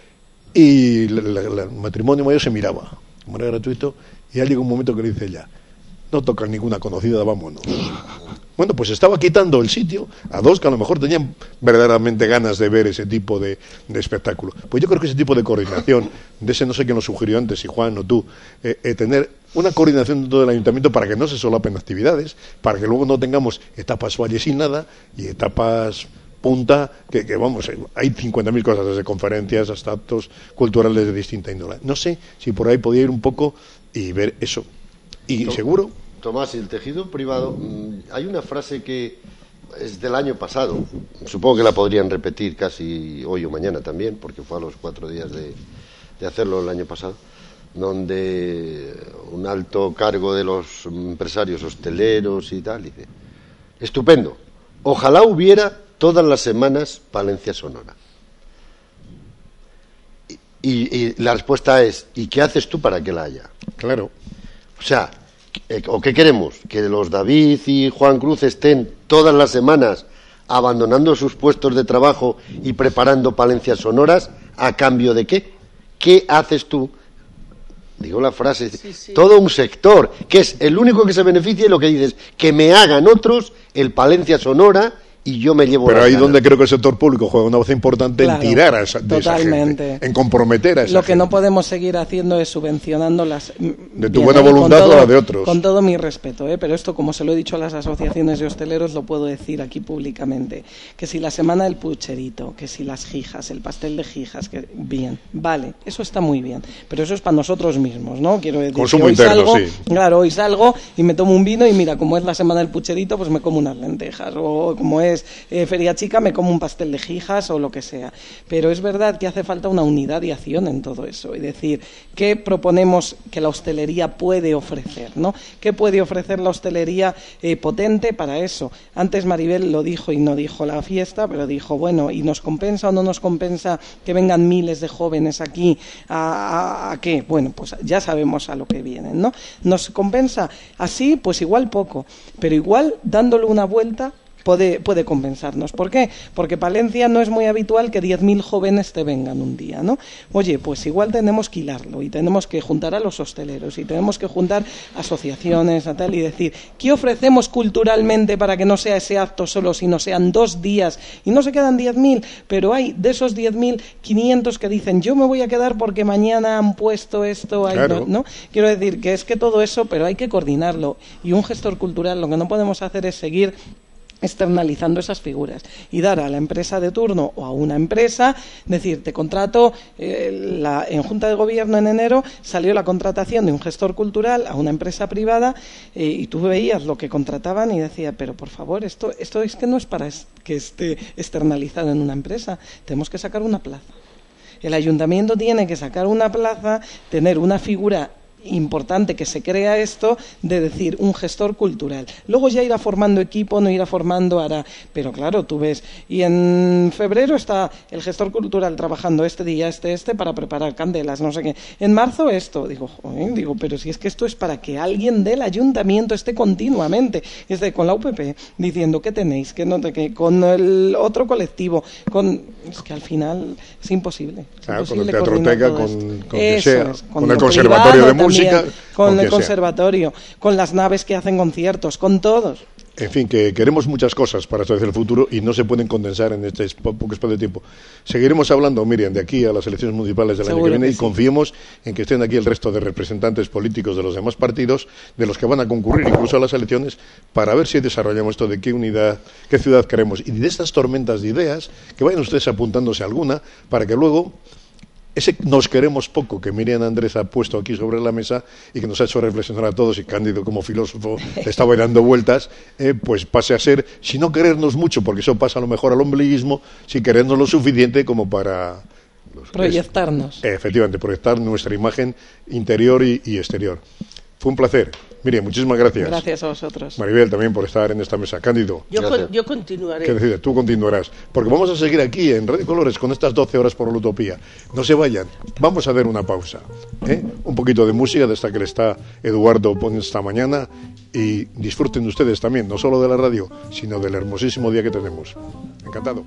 Y el matrimonio mayor se miraba, como era gratuito, y ya llegó un momento que le dice ella, no tocan ninguna conocida, vámonos. Bueno, pues estaba quitando el sitio a dos que a lo mejor tenían verdaderamente ganas de ver ese tipo de espectáculo. Pues yo creo que ese tipo de coordinación, de ese no sé quién lo sugirió antes, si Juan o tú, tener una coordinación dentro del ayuntamiento para que no se solapen actividades, para que luego no tengamos etapas valle sin nada y etapas punta, que vamos, hay 50.000 cosas, desde conferencias hasta actos culturales de distinta índole. No sé si por ahí podía ir un poco y ver eso. Y seguro... Tomás, y el tejido privado, hay una frase que es del año pasado, supongo que la podrían repetir casi hoy o mañana también, porque fue a los 4 días de hacerlo el año pasado, donde un alto cargo de los empresarios hosteleros y tal dice, estupendo, ojalá hubiera todas las semanas Palencia Sonora. Y la respuesta es, ¿y qué haces tú para que la haya? Claro. O sea, ¿o qué queremos? ¿Que los David y Juan Cruz estén todas las semanas abandonando sus puestos de trabajo y preparando Palencias Sonoras? ¿A cambio de qué? ¿Qué haces tú? Digo la frase, todo un sector, que es el único que se beneficia y lo que dices, que me hagan otros el Palencia Sonora y yo me llevo. Pero ahí donde creo que el sector público juega una voz importante, en tirar a esa gente, en comprometer a esa gente. Lo que no podemos seguir haciendo es subvencionando las de tu buena voluntad o la de otros. Con todo mi respeto, pero esto, como se lo he dicho a las asociaciones de hosteleros, lo puedo decir aquí públicamente, que si la semana del pucherito, que si las jijas, el pastel de jijas, que bien, vale, eso está muy bien, pero eso es para nosotros mismos, ¿no? Quiero decir, consumo hoy interno, salgo, sí. Claro, hoy salgo y me tomo un vino y mira, como es la semana del pucherito, pues me como unas lentejas, o como es feria chica, me como un pastel de jijas o lo que sea. Pero es verdad que hace falta una unidad de acción en todo eso, es decir, ¿qué proponemos que la hostelería puede ofrecer, ¿no? ¿Qué puede ofrecer la hostelería potente para eso? Antes Maribel lo dijo y no dijo la fiesta, pero dijo, bueno, ¿y nos compensa o no nos compensa que vengan miles de jóvenes aquí a qué? Bueno, pues ya sabemos a lo que vienen, ¿no? ¿Nos compensa? Así, pues igual poco, pero igual dándole una vuelta puede compensarnos. ¿Por qué? Porque Palencia no es muy habitual que 10.000 jóvenes te vengan un día, ¿no? Oye, pues igual tenemos que hilarlo y tenemos que juntar a los hosteleros y tenemos que juntar asociaciones a tal y decir, ¿qué ofrecemos culturalmente para que no sea ese acto solo, sino sean 2 días? Y no se quedan 10.000, pero hay de esos 10.000, 500 que dicen, yo me voy a quedar porque mañana han puesto esto, claro. ¿no? Quiero decir que es que todo eso, pero hay que coordinarlo. Y un gestor cultural, lo que no podemos hacer es seguir externalizando esas figuras y dar a la empresa de turno o a una empresa, decir, te contrato, en Junta de Gobierno en enero salió la contratación de un gestor cultural a una empresa privada y tú veías lo que contrataban y decía, pero por favor, esto es que no es para que esté externalizado en una empresa, tenemos que sacar una plaza. El ayuntamiento tiene que sacar una plaza, tener una figura importante que se crea esto de decir un gestor cultural, luego ya irá formando equipo, no irá formando, hará, pero claro, tú ves, y en febrero está el gestor cultural trabajando este día, para preparar candelas, no sé qué, en marzo esto, digo, pero si es que esto es para que alguien del ayuntamiento esté continuamente, esté con la UPP diciendo qué tenéis, qué no, que con el otro colectivo, es que al final es imposible. Claro, es con el imposible Teatroteca, con el Conservatorio privado, de Música, con el conservatorio, con las naves que hacen conciertos, con todos. En fin, que queremos muchas cosas para establecer el futuro y no se pueden condensar en este poco espacio de tiempo. Seguiremos hablando, Miriam, de aquí a las elecciones municipales del año que viene, y confiemos en que estén aquí el resto de representantes políticos de los demás partidos, de los que van a concurrir incluso a las elecciones, para ver si desarrollamos esto de qué unidad, qué ciudad queremos, y de estas tormentas de ideas, que vayan ustedes apuntándose alguna, para que luego ese nos queremos poco que Miriam Andrés ha puesto aquí sobre la mesa y que nos ha hecho reflexionar a todos, y Cándido como filósofo le estaba dando vueltas, pues pase a ser, si no querernos mucho, porque eso pasa a lo mejor al ombliguismo, si querernos lo suficiente como para proyectarnos. Efectivamente, proyectar nuestra imagen interior y exterior. Fue un placer. Miriam, muchísimas gracias. Gracias a vosotros. Maribel, también por estar en esta mesa. Cándido. Yo continuaré. ¿Qué decides? Tú continuarás. Porque vamos a seguir aquí en Radio Colores con estas 12 horas por la utopía. No se vayan. Vamos a dar una pausa. Un poquito de música de esta que le está Eduardo poniendo esta mañana. Y disfruten ustedes también, no solo de la radio, sino del hermosísimo día que tenemos. Encantado.